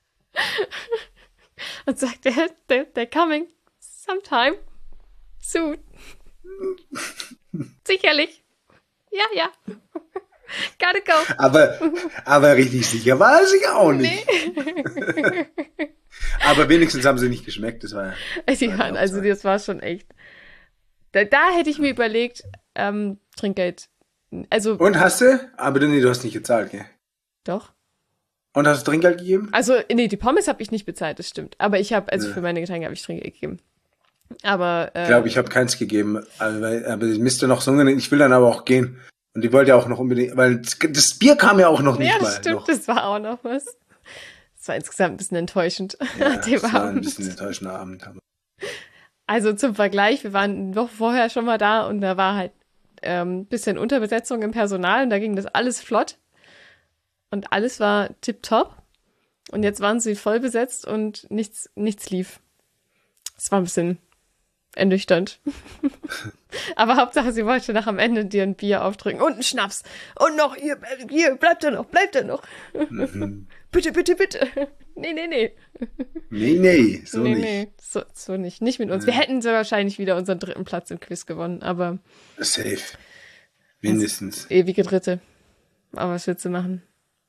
Und sagt, they're coming sometime soon. Sicherlich. Ja. Gotta go. Aber richtig sicher war er sich auch nicht. Nee. Aber wenigstens haben sie nicht geschmeckt. Das war das war schon echt. Da hätte ich mir überlegt, Trinkgeld. Also, und hast du? Aber du hast nicht gezahlt, gell? Doch. Und hast du Trinkgeld gegeben? Also, nee, die Pommes habe ich nicht bezahlt, das stimmt. Aber für meine Getränke habe ich Trinkgeld gegeben. Aber, ich glaube, ich habe keins gegeben. Aber die müsste noch so, ich will dann aber auch gehen. Und die wollte ja auch noch unbedingt, weil das Bier kam ja auch noch nicht mal. Ja, das stimmt, noch. Das war auch noch was. Das war insgesamt ein bisschen enttäuschend. Ja, das war ein bisschen enttäuschender Abend. Also zum Vergleich, wir waren eine Woche vorher schon mal da und da war halt ein bisschen Unterbesetzung im Personal und da ging das alles flott und alles war tipptopp. Und jetzt waren sie voll besetzt und nichts lief. Es war ein bisschen ernüchternd. Aber Hauptsache, sie wollte nach am Ende dir ein Bier aufdrücken und einen Schnaps. Und noch, hier, bleibt er noch. Mhm. Bitte. Nee. Nee, so nicht. Nee, so nicht. Nicht mit uns. Ja. Wir hätten so wahrscheinlich wieder unseren 3. Platz im Quiz gewonnen, aber... Safe. Mindestens. Ewige Dritte. Aber was willst du machen?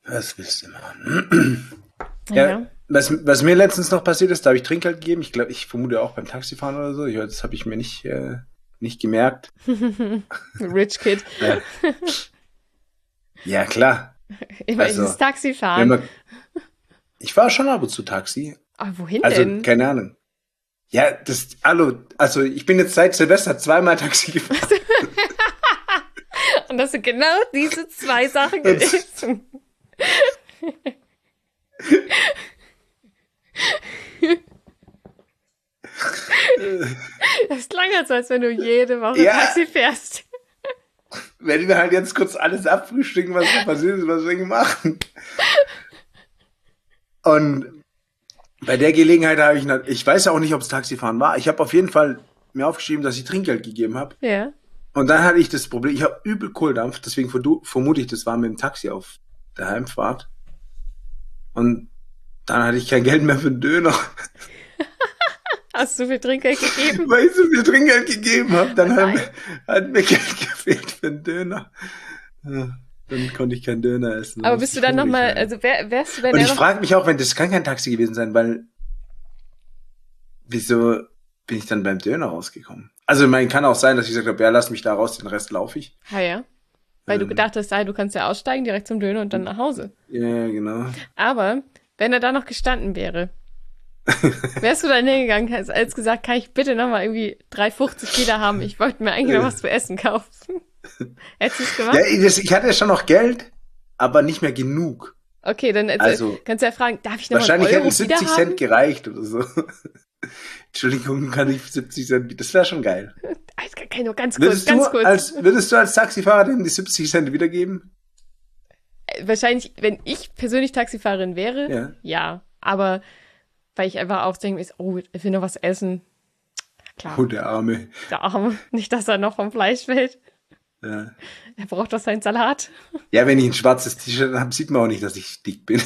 Ja. Was mir letztens noch passiert ist, da habe ich Trinkgeld gegeben. Ich vermute auch beim Taxifahren oder so. Das habe ich mir nicht gemerkt. Rich Kid. Ja, klar. Immer dieses Taxifahren. Ich fahre schon ab und zu Taxi. Aber wohin denn? Also, keine Ahnung. Ja, also ich bin jetzt seit Silvester 2-mal Taxi gefahren. Und das sind genau diese 2 Sachen gewesen. Das klang jetzt, als wenn du jede Woche Taxi fährst. Werden wir halt jetzt kurz alles abfrühstücken, was da passiert ist, was wir machen. Und bei der Gelegenheit habe ich weiß ja auch nicht, ob es Taxifahren war. Ich habe auf jeden Fall mir aufgeschrieben, dass ich Trinkgeld gegeben habe. Ja. Und dann hatte ich das Problem, ich habe übel Kohldampf, deswegen vermute ich, das war mit dem Taxi auf der Heimfahrt. Und dann hatte ich kein Geld mehr für einen Döner. Hast du viel Trinkgeld gegeben? Weil ich so viel Trinkgeld gegeben habe, dann hat mir Geld gefehlt für einen Döner. Ja, dann konnte ich keinen Döner essen. Aber bist du dann nochmal, also wärst du dann... Und ich frage mich auch, wenn das kann kein Taxi gewesen sein, weil wieso bin ich dann beim Döner rausgekommen? Also kann auch sein, dass ich gesagt habe, ja, lass mich da raus, den Rest laufe ich. Ja. Weil du gedacht hast, du kannst ja aussteigen, direkt zum Döner und dann nach Hause. Ja, genau. Aber wenn er da noch gestanden wäre, wärst du dann hingegangen, als gesagt, kann ich bitte nochmal irgendwie 3,50 wieder haben? Ich wollte mir eigentlich noch was zu essen kaufen. Hättest du es gemacht? Ja, ich hatte ja schon noch Geld, aber nicht mehr genug. Okay, dann kannst du ja fragen, darf ich noch wahrscheinlich mal einen Euro hätten 70 Cent gereicht oder so. Entschuldigung, kann ich 70 Cent, das wäre schon geil. Nur ganz kurz. Würdest du als Taxifahrer denn die 70 Cent wiedergeben? Wahrscheinlich, wenn ich persönlich Taxifahrerin wäre, ja. Aber weil ich einfach auch denke, ich will noch was essen. Klar. Oh, der Arme. Nicht, dass er noch vom Fleisch fällt. Ja. Er braucht doch seinen Salat. Ja, wenn ich ein schwarzes T-Shirt habe, sieht man auch nicht, dass ich dick bin.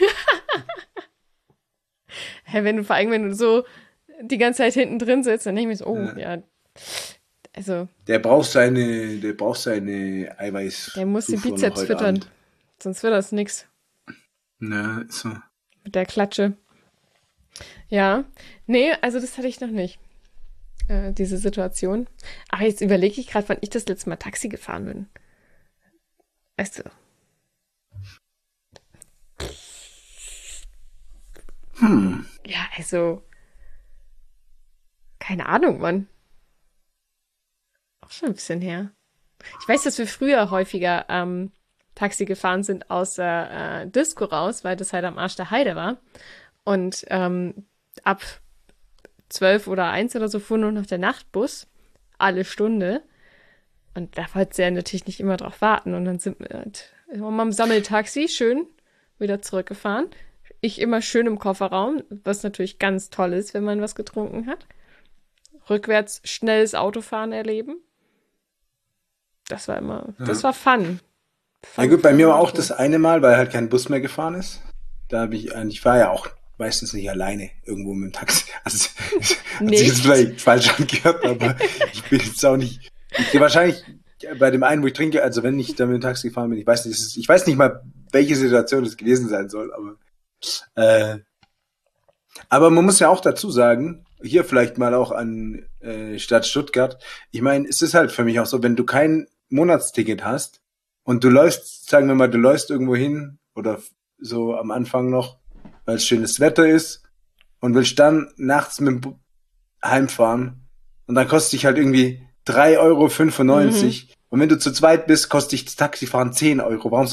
Wenn du so die ganze Zeit hinten drin sitzt, dann denke ich mir so, also. Der braucht seine Eiweiß. Der muss den Bizeps füttern. Abend. Sonst wird das nix. Ja, ist so. Mit der Klatsche. Ja. Nee, also das hatte ich noch nicht. diese Situation. Aber jetzt überlege ich gerade, wann ich das letzte Mal Taxi gefahren bin. Weißt du? Ja, also, keine Ahnung, Mann. Auch schon ein bisschen her. Ich weiß, dass wir früher häufiger Taxi gefahren sind aus der Disco raus, weil das halt am Arsch der Heide war. Und ab 12 oder 1 oder so fuhr nur noch der Nachtbus. Alle Stunde. Und da wollte sie ja natürlich nicht immer drauf warten. Und dann sind wir halt am Sammeltaxi schön wieder zurückgefahren. Ich immer schön im Kofferraum, was natürlich ganz toll ist, wenn man was getrunken hat. Rückwärts schnelles Autofahren erleben. Das war immer, das war Fun. Ja gut, bei mir war auch das eine Mal, weil halt kein Bus mehr gefahren ist. Da habe ich war ja auch meistens nicht alleine irgendwo mit dem Taxi. Also hat sich jetzt vielleicht falsch angehört, aber ich bin jetzt auch nicht. Wahrscheinlich bei dem einen, wo ich trinke, also wenn ich da mit dem Taxi gefahren bin, ich weiß nicht mal, welche Situation das gewesen sein soll, aber man muss ja auch dazu sagen, hier vielleicht mal auch an Stadt Stuttgart, ich meine, es ist halt für mich auch so, wenn du kein Monatsticket hast und du läufst, sagen wir mal, du läufst irgendwo hin oder so am Anfang noch, weil es schönes Wetter ist und willst dann nachts mit dem heimfahren und dann kostet dich halt irgendwie 3,95 € und wenn du zu zweit bist, kostet dich das Taxifahren 10 €. Warum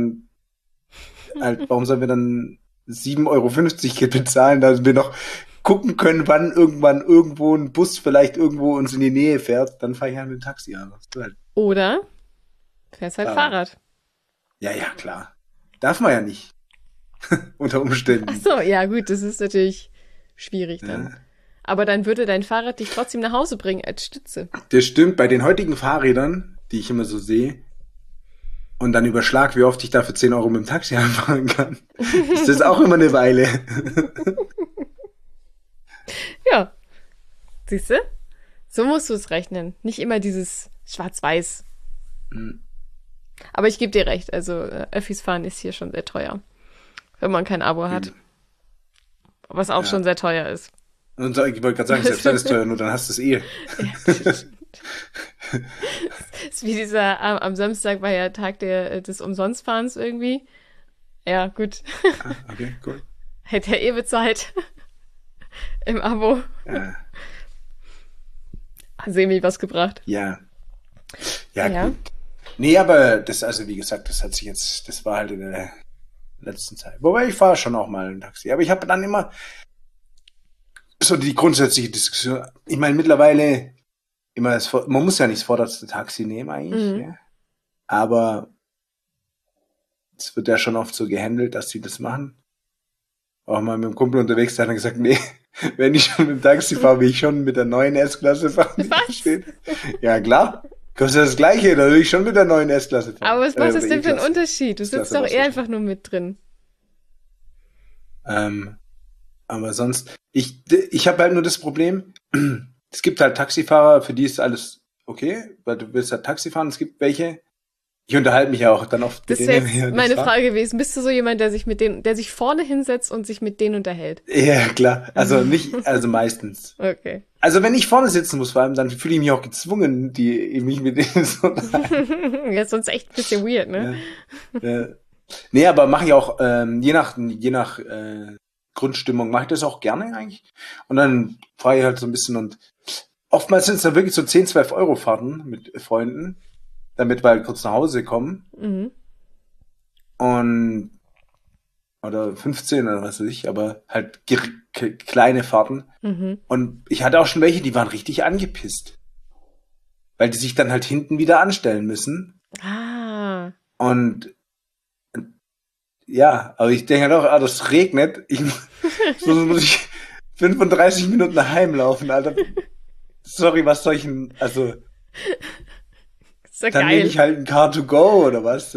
sollen wir dann 7,50 € bezahlen, dass wir noch gucken können, wann irgendwann irgendwo ein Bus vielleicht irgendwo uns in die Nähe fährt, dann fahre ich halt mit dem Taxi an. Oder fährst halt Fahrrad. Ja, klar. Darf man ja nicht. Unter Umständen. Ach so, ja gut, das ist natürlich schwierig dann. Ja. Aber dann würde dein Fahrrad dich trotzdem nach Hause bringen als Stütze. Das stimmt, bei den heutigen Fahrrädern, die ich immer so sehe, und dann überschlag, wie oft ich dafür 10 € mit dem Taxi anfahren kann, ist das auch immer eine Weile. Ja. Siehst du? So musst du es rechnen. Nicht immer dieses Schwarz-Weiß. Aber ich gebe dir recht, also Öffis fahren ist hier schon sehr teuer. Wenn man kein Abo hat. Was auch schon sehr teuer ist. Und ich wollte gerade sagen, selbst dann ist teuer, nur dann hast du es eh. Das ist wie dieser, am Samstag war ja Tag des Umsonstfahrens irgendwie. Ja, gut. Okay, cool. Hätte ja bezahlt. Im Abo. Ja. Hat Semi was gebracht. Ja, gut. Nee, aber das, also wie gesagt, das war halt in der letzten Zeit. Wobei ich fahre schon auch mal ein Taxi. Aber ich habe dann immer so die grundsätzliche Diskussion. Ich meine, mittlerweile man muss ja nicht das vorderste Taxi nehmen eigentlich. Ja. Aber es wird ja schon oft so gehandelt, dass sie das machen. Auch mal mit dem Kumpel unterwegs, der hat dann gesagt, nee, wenn ich schon mit dem Taxi fahre, will ich schon mit der neuen S-Klasse fahren. Was? Ja, klar. Kostet das Gleiche, da will ich schon mit der neuen S-Klasse fahren. Aber was macht das denn für einen Unterschied? Du sitzt doch eher einfach nur mit drin. Aber sonst, ich habe halt nur das Problem, es gibt halt Taxifahrer, für die ist alles okay, weil du willst halt Taxi fahren, es gibt welche, ich unterhalte mich ja auch dann oft mit denen. Das wäre meine Frage gewesen, bist du so jemand, der sich vorne hinsetzt und sich mit denen unterhält? Ja, klar, also meistens. Okay. Also wenn ich vorne sitzen muss vor allem, dann fühle ich mich auch gezwungen, mich mit denen zu unterhalten. Ja, ist sonst echt ein bisschen weird, ne? Ja. Nee, aber mache ich auch, je nach Grundstimmung mache ich das auch gerne eigentlich. Und dann fahre ich halt so ein bisschen und oftmals sind es dann wirklich so 10, 12 € Fahrten mit Freunden, damit wir halt kurz nach Hause kommen. Oder 15 oder was weiß ich, aber halt kleine Fahrten. Und ich hatte auch schon welche, die waren richtig angepisst. Weil die sich dann halt hinten wieder anstellen müssen. Und ja, aber ich denke halt auch, das regnet. Muss ich 35 Minuten nach Heim laufen, Alter. Sorry, was soll ich denn, also ist ja dann geil. nehme ich halt ein Car2Go oder was?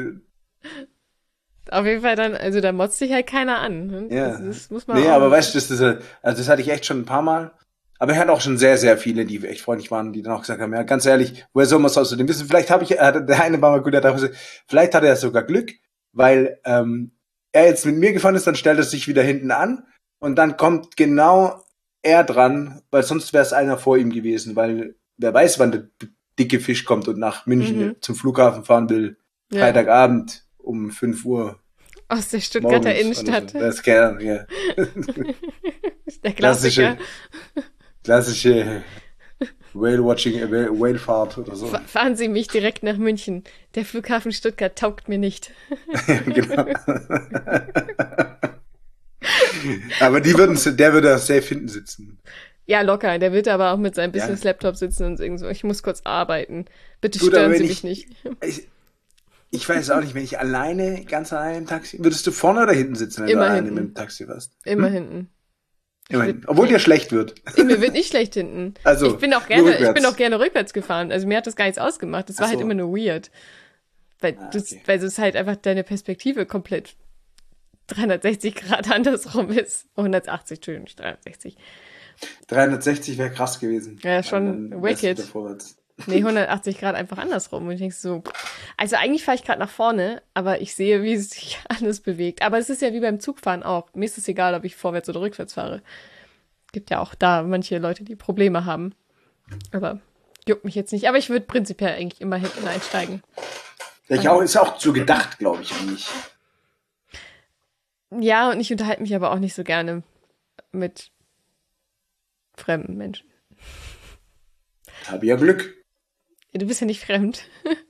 Auf jeden Fall dann, also da motzt sich halt keiner an. Ne? Ja. Das muss man nee, auch aber weißt du, das hatte ich echt schon ein paar Mal. Aber ich hatte auch schon sehr, sehr viele, die echt freundlich waren, die dann auch gesagt haben, ja, ganz ehrlich, woher soll man es außerdem wissen? Vielleicht der eine war mal gut, vielleicht hat er sogar Glück, weil er jetzt mit mir gefahren ist, dann stellt er sich wieder hinten an und dann kommt genau er dran, weil sonst wäre es einer vor ihm gewesen, weil wer weiß, wann der dicke Fisch kommt und nach München zum Flughafen fahren will. Ja. Freitagabend um 5 Uhr. Aus der Stuttgarter morgens Innenstadt. So. Das kann, ja. Der Klassiker. Klassische Whale-Watching, Whalefahrt oder so. Fahren Sie mich direkt nach München. Der Flughafen Stuttgart taugt mir nicht. Genau. Aber der würde da safe hinten sitzen. Ja, locker. Der wird aber auch mit seinem Business-Laptop sitzen und sagen so, ich muss kurz arbeiten. Bitte Gut, stören Sie mich nicht. Ich weiß auch nicht, wenn ich ganz alleine im Taxi, würdest du vorne oder hinten sitzen, wenn Immer du alleine hinten. mit dem Taxi warst? Immer hinten. Immerhin. Obwohl dir schlecht wird. Mir wird nicht schlecht hinten. Also, ich bin auch gerne rückwärts gefahren. Also mir hat das gar nichts ausgemacht. Das war halt immer nur weird. Weil es halt einfach deine Perspektive komplett 360 Grad andersrum ist. 180, Entschuldigung, nicht 360. 360 wäre krass gewesen. Ja, schon wicked. Nee, 180 Grad einfach andersrum. Und ich denke so, also eigentlich fahre ich gerade nach vorne, aber ich sehe, wie sich alles bewegt. Aber es ist ja wie beim Zugfahren auch. Mir ist es egal, ob ich vorwärts oder rückwärts fahre. Gibt ja auch da manche Leute, die Probleme haben. Aber juckt mich jetzt nicht. Aber ich würde prinzipiell eigentlich immer hinten einsteigen. Ist auch so gedacht, glaube ich, eigentlich. Ja, und ich unterhalte mich aber auch nicht so gerne mit fremden Menschen. Habe ja Glück. Du bist ja nicht fremd.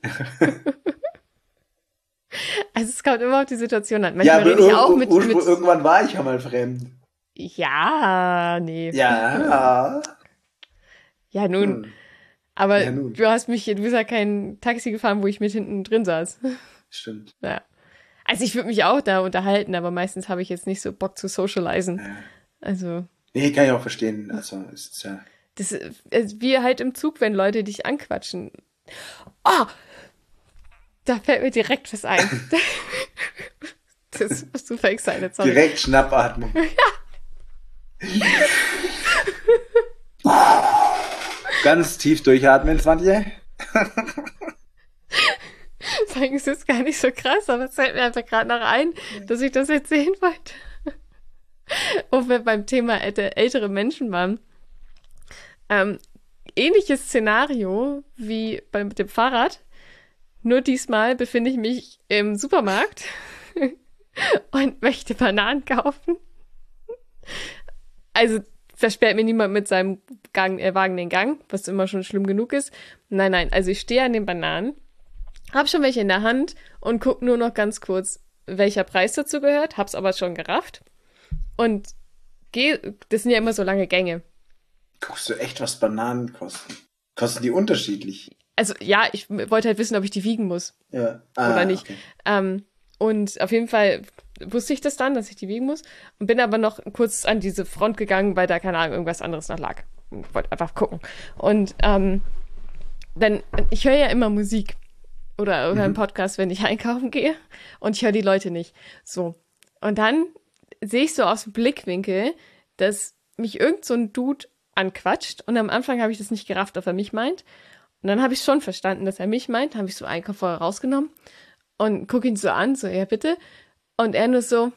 Also es kommt immer auf die Situation an. Manchmal rede ich auch mit irgendwann war ich ja mal fremd. Ja, nee. Ja. Ja, nun. Aber du bist ja kein Taxi gefahren, wo ich mit hinten drin saß. Stimmt. Ja. Also ich würde mich auch da unterhalten, aber meistens habe ich jetzt nicht so Bock zu socialisen. Ja. Also. Nee, kann ich auch verstehen. Also es ist ja. Das ist wie halt im Zug, wenn Leute dich anquatschen. Oh! Da fällt mir direkt was ein. Das ist super excited. Sorry. Direkt Schnappatmung. Ganz tief durchatmen, Swantje. Sagen, es ist gar nicht so krass, aber es fällt mir einfach gerade noch ein, dass ich das erzählen wollte. Wo wir beim Thema ältere Menschen waren. Ähnliches Szenario wie mit dem Fahrrad. Nur diesmal befinde ich mich im Supermarkt und möchte Bananen kaufen. Also versperrt mir niemand mit seinem Wagen den Gang, was immer schon schlimm genug ist. Nein, also ich stehe an den Bananen, habe schon welche in der Hand und gucke nur noch ganz kurz, welcher Preis dazu gehört, hab's aber schon gerafft. Und das sind ja immer so lange Gänge. Guckst du echt, was Bananen kosten? Kosten die unterschiedlich? Also ja, ich wollte halt wissen, ob ich die wiegen muss. Ja. Oder nicht. Okay. Und auf jeden Fall wusste ich das dann, dass ich die wiegen muss. Und bin aber noch kurz an diese Front gegangen, weil da, keine Ahnung, irgendwas anderes noch lag. Und wollte einfach gucken. Und ich höre ja immer Musik. Oder einen Podcast, wenn ich einkaufen gehe. Und ich höre die Leute nicht. So. Und dann sehe ich so aus dem Blickwinkel, dass mich irgend so ein Dude anquatscht. Und am Anfang habe ich das nicht gerafft, ob er mich meint. Und dann habe ich schon verstanden, dass er mich meint. Habe ich so einen Kopfhörer rausgenommen und gucke ihn so an, so, ja, bitte. Und er nur so,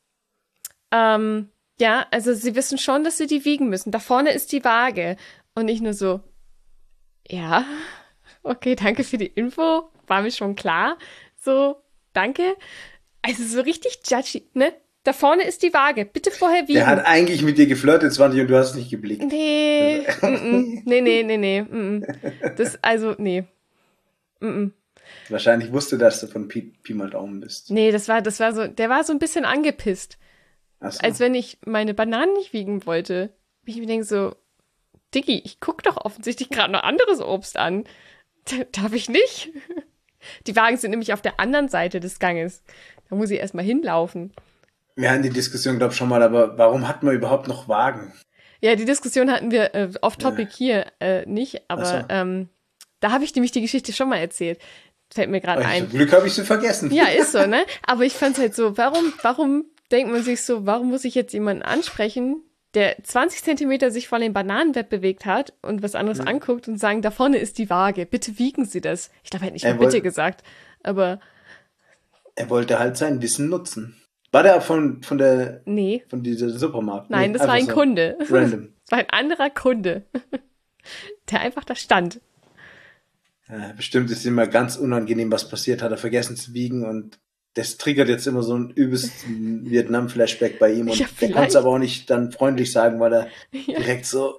ja, also Sie wissen schon, dass Sie die wiegen müssen. Da vorne ist die Waage. Und ich nur so, ja, okay, danke für die Info. War mir schon klar. So, danke. Also so richtig judgy, ne? Da vorne ist die Waage. Bitte vorher wiegen. Der hat eigentlich mit dir geflirtet, Swantje, und du hast nicht geblickt. Nee. Nee. Nee. Wahrscheinlich wusste, dass du von Pi mal Daumen bist. Nee, der war so ein bisschen angepisst. Ach so. Als wenn ich meine Bananen nicht wiegen wollte. Ich mir denke so, Diggi, ich gucke doch offensichtlich gerade noch anderes Obst an. Darf ich nicht? Die Wagen sind nämlich auf der anderen Seite des Ganges. Da muss ich erstmal hinlaufen. Wir hatten die Diskussion, glaube ich, schon mal, aber warum hat man überhaupt noch Wagen? Ja, die Diskussion hatten wir off-topic hier nicht, aber so. Da habe ich nämlich die Geschichte schon mal erzählt. Fällt mir gerade ein. Zum Glück habe ich sie vergessen. Ja, ist so, ne? Aber ich fand's halt so, warum denkt man sich so, warum muss ich jetzt jemanden ansprechen, der 20 Zentimeter sich von den Bananen wegbewegt hat und was anderes anguckt und sagen, da vorne ist die Waage, bitte wiegen Sie das. Ich glaube, er hat nicht mal bitte gesagt, aber... Er wollte halt sein Wissen nutzen. War der von dieser Supermarkt? Nein, das war ein Kunde. Random. Es war ein anderer Kunde, der einfach da stand. Ja, bestimmt ist ihm mal ganz unangenehm, was passiert, hat er vergessen zu wiegen und das triggert jetzt immer so ein übelsten Vietnam-Flashback bei ihm und Ja, der kann es aber auch nicht dann freundlich sagen, weil er Ja. direkt so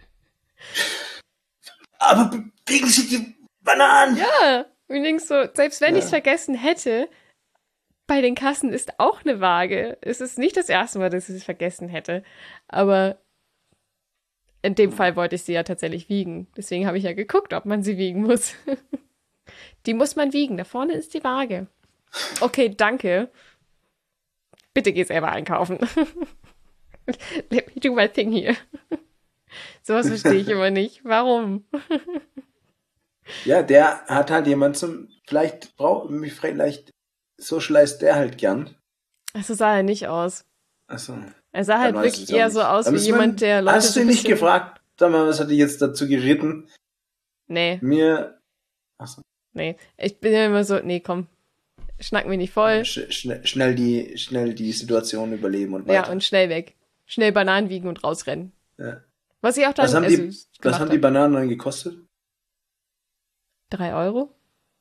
aber kriegen Sie die Bananen! Ja, und ich denk so, selbst wenn ich es vergessen hätte, bei den Kassen ist auch eine Waage. Es ist nicht das erste Mal, dass ich es vergessen hätte, aber in dem Fall wollte ich sie ja tatsächlich wiegen. Deswegen habe ich ja geguckt, ob man sie wiegen muss. Die muss man wiegen. Da vorne ist die Waage. Okay, danke. Bitte geh selber einkaufen. Let me do my thing here. Sowas verstehe ich immer nicht. Warum? Ja, der hat halt jemand vielleicht socialized der halt gern. So sah er nicht aus. Achso. Er sah halt Dann weiß wirklich ich auch eher so nicht. aus Da wie müssen jemand, der Leute. Hast so du ein nicht bisschen- gefragt? Sag mal, was hat dich jetzt dazu geritten? Nee, Achso. nee. Ich bin ja immer so, nee, komm. Schnack mich nicht voll. Schnell die Situation überleben und Ja, weiter. und schnell weg. Schnell Bananen wiegen und rausrennen. Ja. Was ich auch dann Was haben gemacht die hab. Bananen dann gekostet? 3 Euro?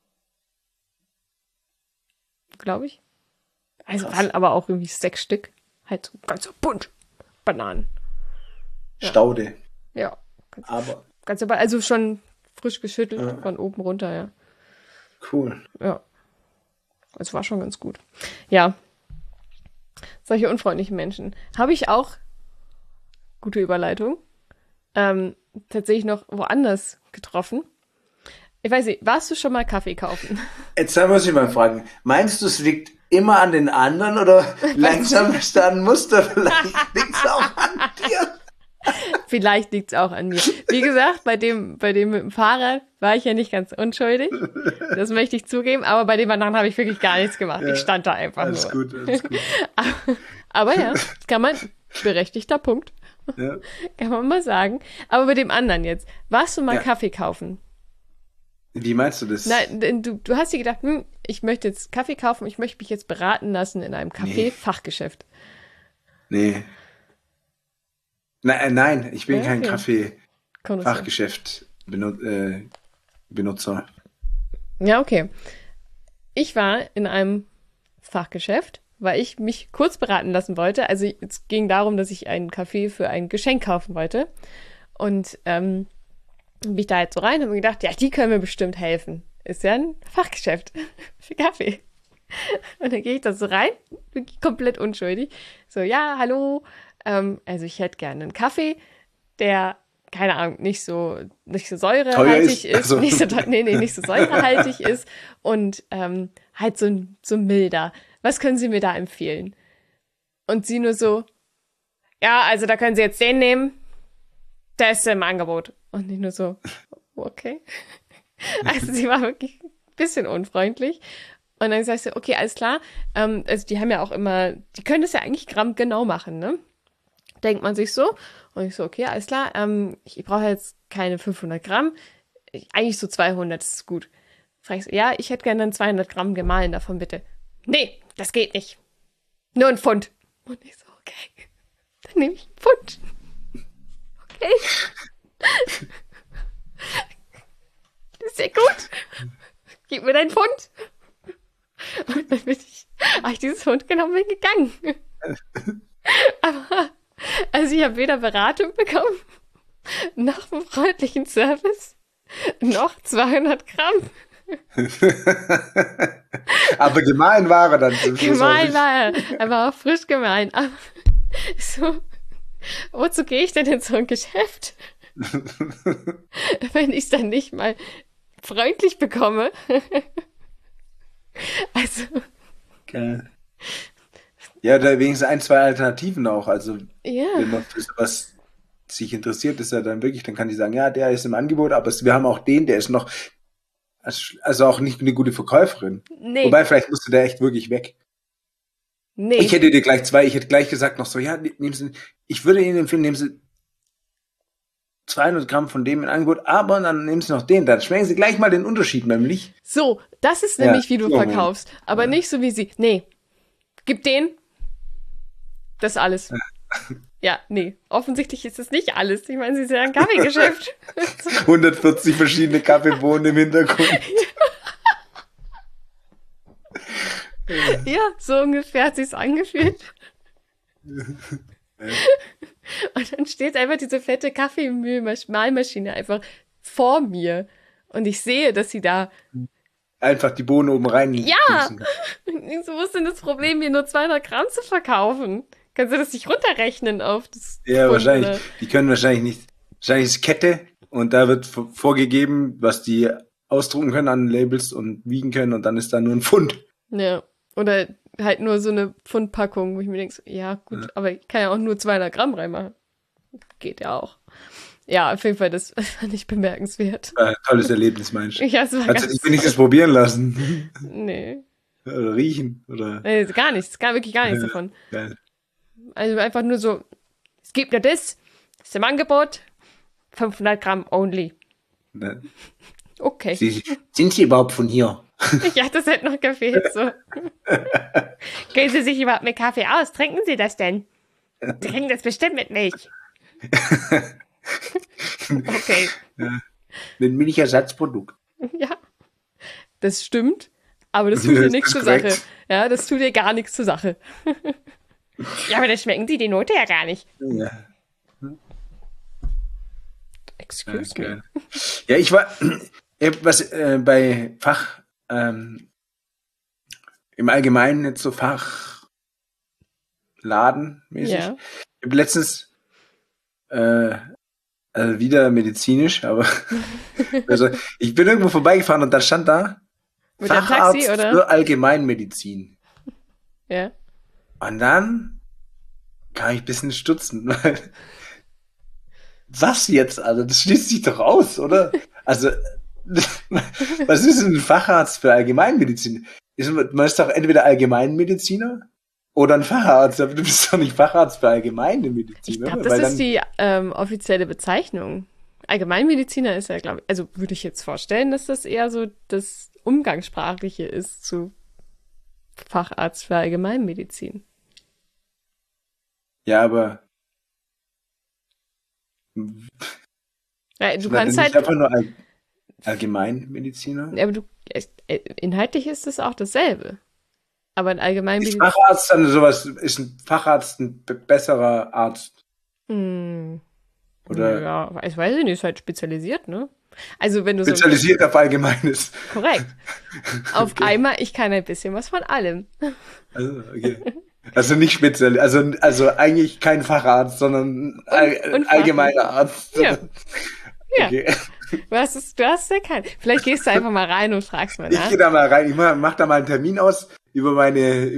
Glaube ich. Also Krass. waren aber auch irgendwie 6 Stück. Halt so ganz bunt. Bananen. Ja. Staude. Ja. Aber Ganz aber, also schon frisch geschüttelt Ja. von oben runter, ja. cool. Ja. Es war schon ganz gut. Ja. Solche unfreundlichen Menschen. Habe ich auch, gute Überleitung, tatsächlich noch woanders getroffen. Ich weiß nicht, warst du schon mal Kaffee kaufen? Jetzt muss ich mal fragen, meinst du, es liegt immer an den anderen oder langsam ist da ein Muster? Vielleicht liegt es auch an dir. Vielleicht liegt es auch an mir. Wie gesagt, bei dem mit dem Fahrrad war ich ja nicht ganz unschuldig. Das möchte ich zugeben. Aber bei dem anderen habe ich wirklich gar nichts gemacht. Ja. Ich stand da einfach Alles nur. gut, alles gut. Aber ja, kann man, berechtigter Punkt, Ja. kann man mal sagen. Aber bei dem anderen jetzt, warst du mal Ja. Kaffee kaufen? Wie meinst du das? Nein, du hast dir gedacht, ich möchte jetzt Kaffee kaufen, ich möchte mich jetzt beraten lassen in einem Kaffee-Fachgeschäft. Nee. Nein, ich bin Ja, kein okay. Kaffee-Fachgeschäft-Benutzer. Ja, okay. Ich war in einem Fachgeschäft, weil ich mich kurz beraten lassen wollte. Also es ging darum, dass ich einen Kaffee für ein Geschenk kaufen wollte. Und bin ich da halt so rein und habe mir gedacht, ja, die können mir bestimmt helfen. Ist ja ein Fachgeschäft für Kaffee. Und dann gehe ich da so rein, wirklich komplett unschuldig. So, ja, hallo, also ich hätte gerne einen Kaffee, der, keine Ahnung, nicht so säurehaltig ist. Also. Nicht so säurehaltig ist und halt so milder. Was können Sie mir da empfehlen? Und sie nur so, ja, also da können Sie jetzt den nehmen, der ist im Angebot. Und ich nur so, okay. Also sie war wirklich ein bisschen unfreundlich. Und dann sagst du, okay, alles klar. Also die haben ja auch immer, die können das ja eigentlich grammgenau machen, ne? Denkt man sich so. Und ich so, okay, alles klar. Ich brauche jetzt keine 500 Gramm. Eigentlich so 200, das ist gut. Frag ich so, ja, ich hätte gerne dann 200 Gramm gemahlen davon, bitte. Nee, das geht nicht. Nur ein Pfund. Und ich so, okay. Dann nehme ich einen Pfund. Okay. Das ist ja gut. Gib mir deinen Pfund. Und dann habe ich dieses Pfund genommen und bin gegangen. Aber, also ich habe weder Beratung bekommen, noch einen freundlichen Service, noch 200 Gramm. Aber gemahlen war er dann zum Schluss auch Gemahlen nicht. war er. Er war auch frisch gemahlen. Aber so, wozu gehe ich denn in so ein Geschäft? Wenn ich es dann nicht mal freundlich bekomme. Also, Geil. Ja, da wenigstens 1, 2 Alternativen auch. Also, ja. wenn man für sowas sich interessiert, ist ja dann wirklich, dann kann ich sagen, ja, der ist im Angebot, aber wir haben auch den, der ist noch, also auch nicht eine gute Verkäuferin. Nee. Wobei, vielleicht musste der echt wirklich weg. Nee. Ich hätte gleich gesagt noch so, ja, nehmen Sie, ich würde Ihnen empfehlen, nehmen Sie 200 Gramm von dem im Angebot, aber dann nehmen Sie noch den, dann schmecken Sie gleich mal den Unterschied, nämlich. So, das ist Ja, nämlich, wie du so, verkaufst. Aber nicht so wie sie. Nee, gib den. Das ist alles. Ja, nee, offensichtlich ist es nicht alles. Ich meine, sie ist ja ein Kaffeegeschäft. 140 verschiedene Kaffeebohnen im Hintergrund. Ja, so ungefähr hat sich's angefühlt. Und dann steht einfach diese fette Kaffeemühlmaschine einfach vor mir. Und ich sehe, dass sie da... Einfach die Bohnen oben rein. Ja! Wo ist denn das Problem, mir nur 200 Gramm zu verkaufen? Kannst du das nicht runterrechnen auf das Ja, Pfund, wahrscheinlich. oder? Die können wahrscheinlich nicht. Wahrscheinlich ist Kette und da wird vorgegeben, was die ausdrucken können an Labels und wiegen können und dann ist da nur ein Pfund. Ja, oder halt nur so eine Pfundpackung, wo ich mir denke, so, ja gut, Ja. aber ich kann ja auch nur 200 Gramm reinmachen. Geht ja auch. Ja, auf jeden Fall, das fand ich bemerkenswert. Tolles Erlebnis, meinst du? Ja, es war Hast du ganz... dich wenigstens probieren lassen? Nee, Oder riechen? Oder? gar nichts, wirklich gar nichts davon. Geil. Also einfach nur so, es gibt ja das ist im Angebot, 500 Gramm only. Ne? Okay. Sind Sie überhaupt von hier? Ja, das hätte noch gefehlt, so. Kennen Sie sich überhaupt mit Kaffee aus? Trinken Sie das denn? Sie trinken das bestimmt mit Milch. Okay. Mit Milchersatzprodukt. Ja, das stimmt, aber das tut Das dir ist nichts zur korrekt. Sache. Ja, das tut dir gar nichts zur Sache. Ja, aber das schmecken die Note ja gar nicht. Ja. Excuse me. Geil. Ja, ich war bei Fach im Allgemeinen jetzt so Fachladenmäßig. Ja. Ich habe letztens also wieder medizinisch, aber also ich bin irgendwo vorbeigefahren und dann stand da Mit dem Facharzt Taxi, oder? für Allgemeinmedizin. Ja. Und dann kam ich ein bisschen stutzen, weil was jetzt? Also das schließt sich doch aus, oder? Also was ist denn ein Facharzt für Allgemeinmedizin? Man ist doch entweder Allgemeinmediziner oder ein Facharzt, aber du bist doch nicht Facharzt für allgemeine Medizin. Ich glaube, oder? das Weil ist die offizielle Bezeichnung. Allgemeinmediziner ist ja, glaube ich, also würde ich jetzt vorstellen, dass das eher so das Umgangssprachliche ist zu Facharzt für Allgemeinmedizin. Ja, aber Ja, du sind das kannst denn nicht halt, einfach nur Allgemeinmediziner? aber inhaltlich ist es auch dasselbe. Aber ein Ist Allgemeinmedizin. Facharzt dann sowas, ist ein Facharzt ein besserer Arzt? Oder Ja, ich weiß nicht, ist halt spezialisiert, ne? Also wenn du so spezialisiert auf Allgemeines? korrekt. Auf einmal, ich kann ein bisschen was von allem. Also, okay. Also nicht speziell, also eigentlich kein Facharzt, sondern Und allgemeiner Arzt. Ja. Ja. Okay. Du hast ja keinen. Vielleicht gehst du einfach mal rein und fragst mal Ich nach. gehe da mal rein, ich mach da mal einen Termin aus über meine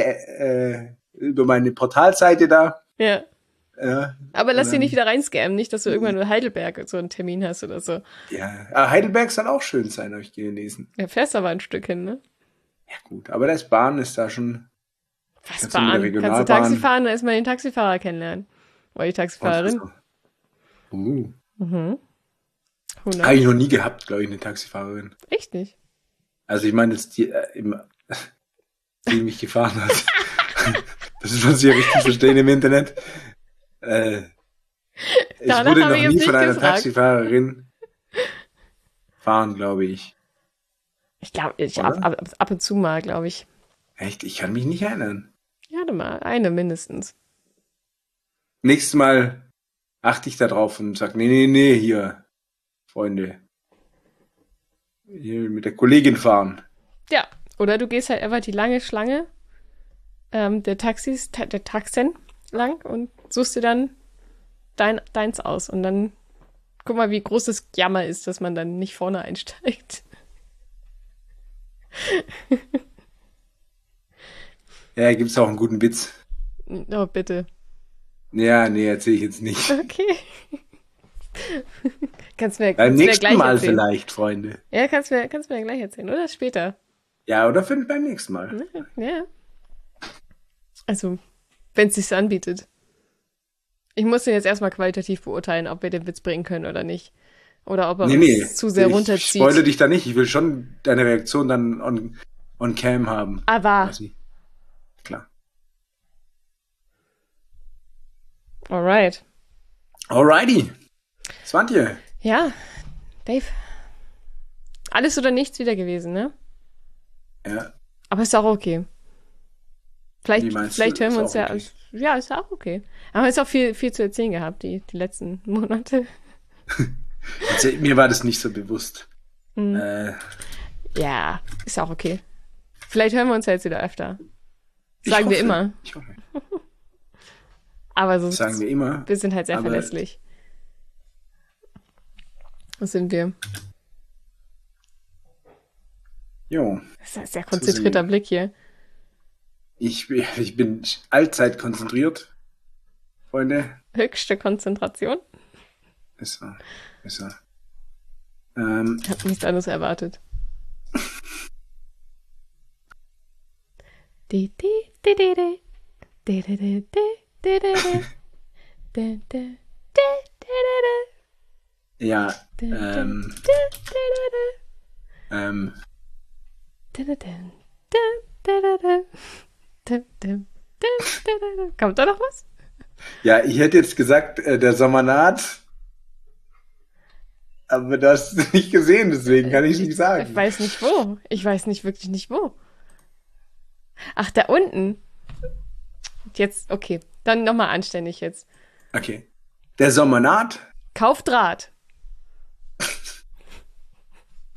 Portalseite da. Ja. Ja, Aber lass und dich dann- nicht wieder reinscammen, nicht, dass du irgendwann in Heidelberg so einen Termin hast oder so. ja. Aber Heidelberg soll auch schön sein, habe ich gelesen. Ja, fährst aber ein Stück hin, ne? Ja gut, aber das Bahn ist da schon. Was Kannst du mit der Bahn? Kannst du Regionalbahn- Taxi fahren, dann erstmal den Taxifahrer kennenlernen. Oder die Taxifahrerin. Habe 100. ich noch nie gehabt, glaube ich, eine Taxifahrerin. Echt nicht. Also ich meine jetzt die mich gefahren hat. Das ist, was ich richtig verstehen im Internet. Ich Danach wurde habe noch ich nie jetzt von nicht einer gefragt. Taxifahrerin fahren, glaube ich. Ich glaube, Oder? ab und zu mal, glaube ich. Echt? Ich kann mich nicht erinnern. Ja, warte mal, eine mindestens. Nächstes Mal achte ich da drauf und sag, nee, hier, Freunde. Hier mit der Kollegin fahren. Ja, oder du gehst halt einfach die lange Schlange der Taxen lang und suchst dir dann deins aus. Und dann guck mal, wie groß das Jammer ist, dass man dann nicht vorne einsteigt. Ja, gibt's auch einen guten Witz. Oh, bitte. Ja, nee, erzähl ich jetzt nicht. Okay. Kannst mir Beim nächsten gleich Mal erzählen. vielleicht, Freunde. Ja, kannst mir gleich erzählen, oder später. Ja, oder beim nächsten Mal. Ja. Also, wenn es sich anbietet. Ich muss den jetzt erstmal qualitativ beurteilen, ob wir den Witz bringen können oder nicht. Oder ob er Nee, uns zu sehr ich runterzieht. spoilere dich da nicht. Ich will schon deine Reaktion dann on cam haben. Aber, Quasi. Klar. Alright. Alrighty. Was war dir? Ja, Dave. Alles oder nichts wieder gewesen, ne? Ja. Aber ist auch okay. Wie meinst Vielleicht du? hören wir Ist uns auch ja. okay. Ja, ist auch okay. Aber es ist auch viel zu erzählen gehabt, die letzten Monate. Also, mir war das nicht so bewusst. Ja, ist auch okay. Vielleicht hören wir uns ja jetzt wieder öfter. Ich Sagen wir hoffe. immer. Ich hoffe. Aber sonst, Sagen wir immer. wir sind halt sehr aber- verlässlich. Was sind wir? Jo. Das ist ein sehr konzentrierter Blick hier. Ich bin allzeit konzentriert, Freunde. Höchste Konzentration. Ist so. Ich habe nichts anderes erwartet. Di, di, di, di, di. Di, di, di, di, di, di, di. Di, di, di, di, di, ja, di. Di, di, di, di. Kommt da noch was? ja, ich hätte jetzt gesagt, der Sommer naht. Aber du hast es nicht gesehen, deswegen kann ich es nicht sagen. Ich weiß nicht wo. Ich weiß wirklich nicht wo. Ach, da unten. Jetzt, okay. Dann nochmal anständig jetzt. Okay. Der Sommer naht. Kauft Draht.